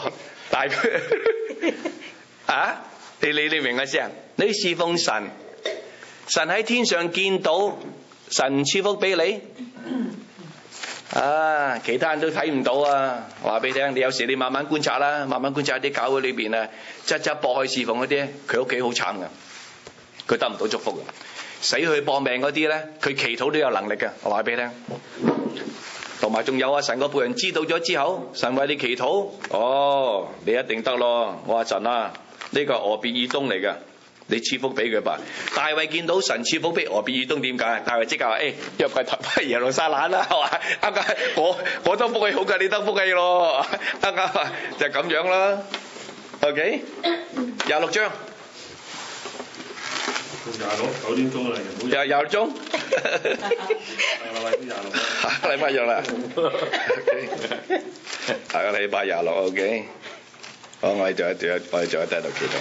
啊！你明嘅先，你侍奉神喺天上見到神賜福俾你啊，其他人都睇唔到啊！話俾你聽，你有時你慢慢觀察啦，慢慢觀察啲教會裏邊啊，側膊去侍奉嗰啲，佢屋企好慘噶，佢得唔到祝福噶。死去搏命嗰啲咧，佢祈禱都有能力嘅，我話俾你聽。同埋仲有神個僕人知道咗之後，神為你祈禱，你一定得咯。我話神啊，呢個俄別以東嚟嘅，你賜福俾佢吧。大衛見到神賜福俾俄別以東，點解？大衛即刻話：約櫃抬翻耶路撒冷啦，係嘛？啱，我都福氣好㗎，你得福氣咯，啱，就咁樣啦。OK， 26章。 9點鐘啦， 廿鐘，下個禮拜約啦，下個禮拜26 OK。 好，我哋就喺低度祈禱。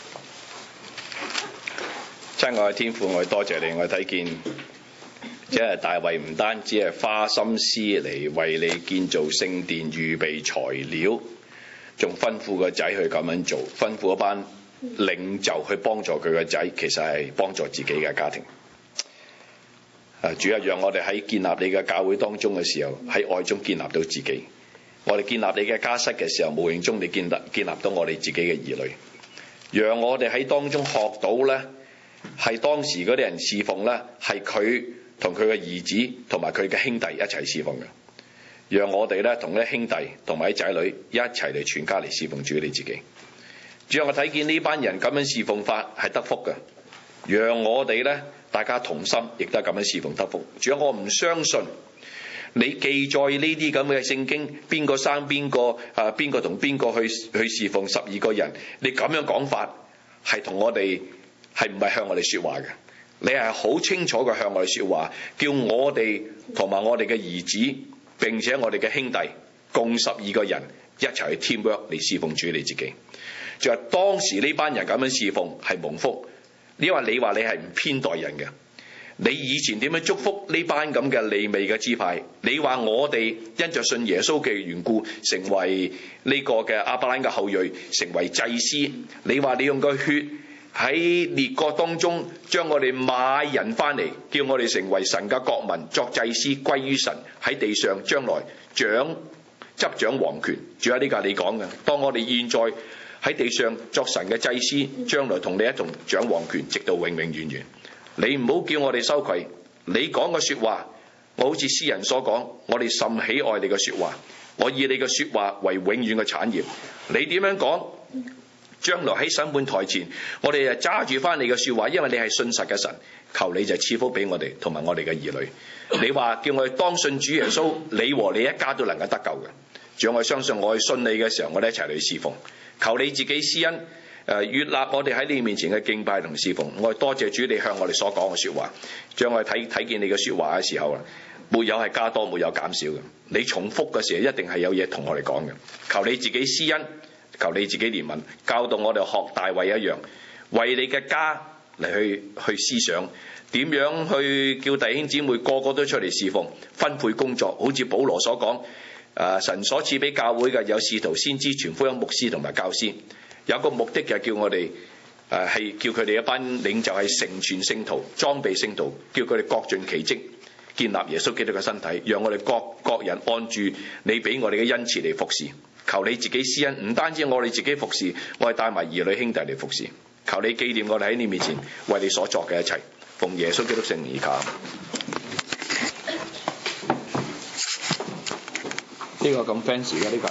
親愛嘅天父，我哋多謝你，我哋睇見即係大衛唔單止係花心思嚟為你建造聖殿預備材料，仲吩咐個仔去咁樣做，吩咐一班領袖去幫助佢個仔，其實係幫助自己嘅家庭。主啊，讓我哋喺建立你嘅教會當中嘅時候，喺愛中建立到自己。我哋建立你嘅家室嘅時候，無形中你建立到我哋自己嘅兒女。讓我哋喺當中學到呢，係當時嗰啲人侍奉呢，係佢同佢嘅兒子同埋佢嘅兄弟一齊侍奉嘅。讓我哋呢，同啲兄弟同埋啲仔女一齊嚟全家嚟侍奉主你自己。主啊，我睇見呢班人咁樣侍奉法係得福嘅。讓我哋呢，大家同心，亦都係咁樣侍奉得福。主啊，我唔相信你記載呢啲咁嘅聖經，邊個生邊個邊個同邊個去侍奉12個人，你咁樣講法係同我哋係唔係向我哋說話嘅？你係好清楚嘅向我哋說話，叫我哋同埋我哋嘅兒子，並且我哋嘅兄弟共12個人一齊去 teamwork 嚟侍奉主你自己。就係當時呢班人咁樣侍奉係蒙福，你話你係唔偏待人嘅。你以前點樣祝福呢班咁嘅利未嘅支派？你話我哋因着信耶穌嘅緣故，成為呢個嘅亞伯蘭嘅後裔，成為祭司。你話你用個血喺列國當中將我哋買人翻嚟，叫我哋成為神嘅國民，作祭司歸於神，喺地上將來執掌王權。主啊，呢個係你講嘅。當我哋現在喺地上作神嘅祭司，將來同你一同掌王權，直到永永遠遠。你唔好叫我哋羞愧，你講嘅說話，我好似詩人所講，我哋甚喜愛你嘅說話，我以你嘅說話為永遠嘅產業。你點樣講？將來喺審判台前，我哋就揸住翻你嘅說話，因為你係信實嘅神，求你就賜福俾我哋同埋我哋嘅兒女。你話叫我哋當信主耶穌，你和你一家都能夠得救嘅。主，我相信我去信你嘅時候，我哋一齊嚟侍奉。求你自己施恩，悅納我哋喺你面前嘅敬拜同侍奉。我哋多謝主你向我哋所講嘅說話。將我哋睇見你嘅說話嘅時候，沒有係加多，沒有減少嘅。你重複嘅時候，一定係有嘢同我哋講嘅。求你自己施恩，求你自己憐憫，教導我哋學大衛一樣，為你嘅家嚟去思想，點樣去叫弟兄姊妹個個都出嚟侍奉，分配工作。好似保羅所講，神所賜俾教會嘅有使徒、先知、傳福音、牧師同埋教師。有個目的就係叫我哋係叫佢哋一班領袖係成全聖徒、裝備聖徒，叫佢哋各盡其職，建立耶穌基督嘅身體，讓我哋各人按住你俾我哋嘅恩賜嚟服侍。求你自己施恩，唔單止我哋自己服侍，我哋帶埋兒女兄弟嚟服侍。求你紀念我哋喺你面前為你所作嘅一切，奉耶穌基督聖名而求。呢個咁 fancy 嘅呢個。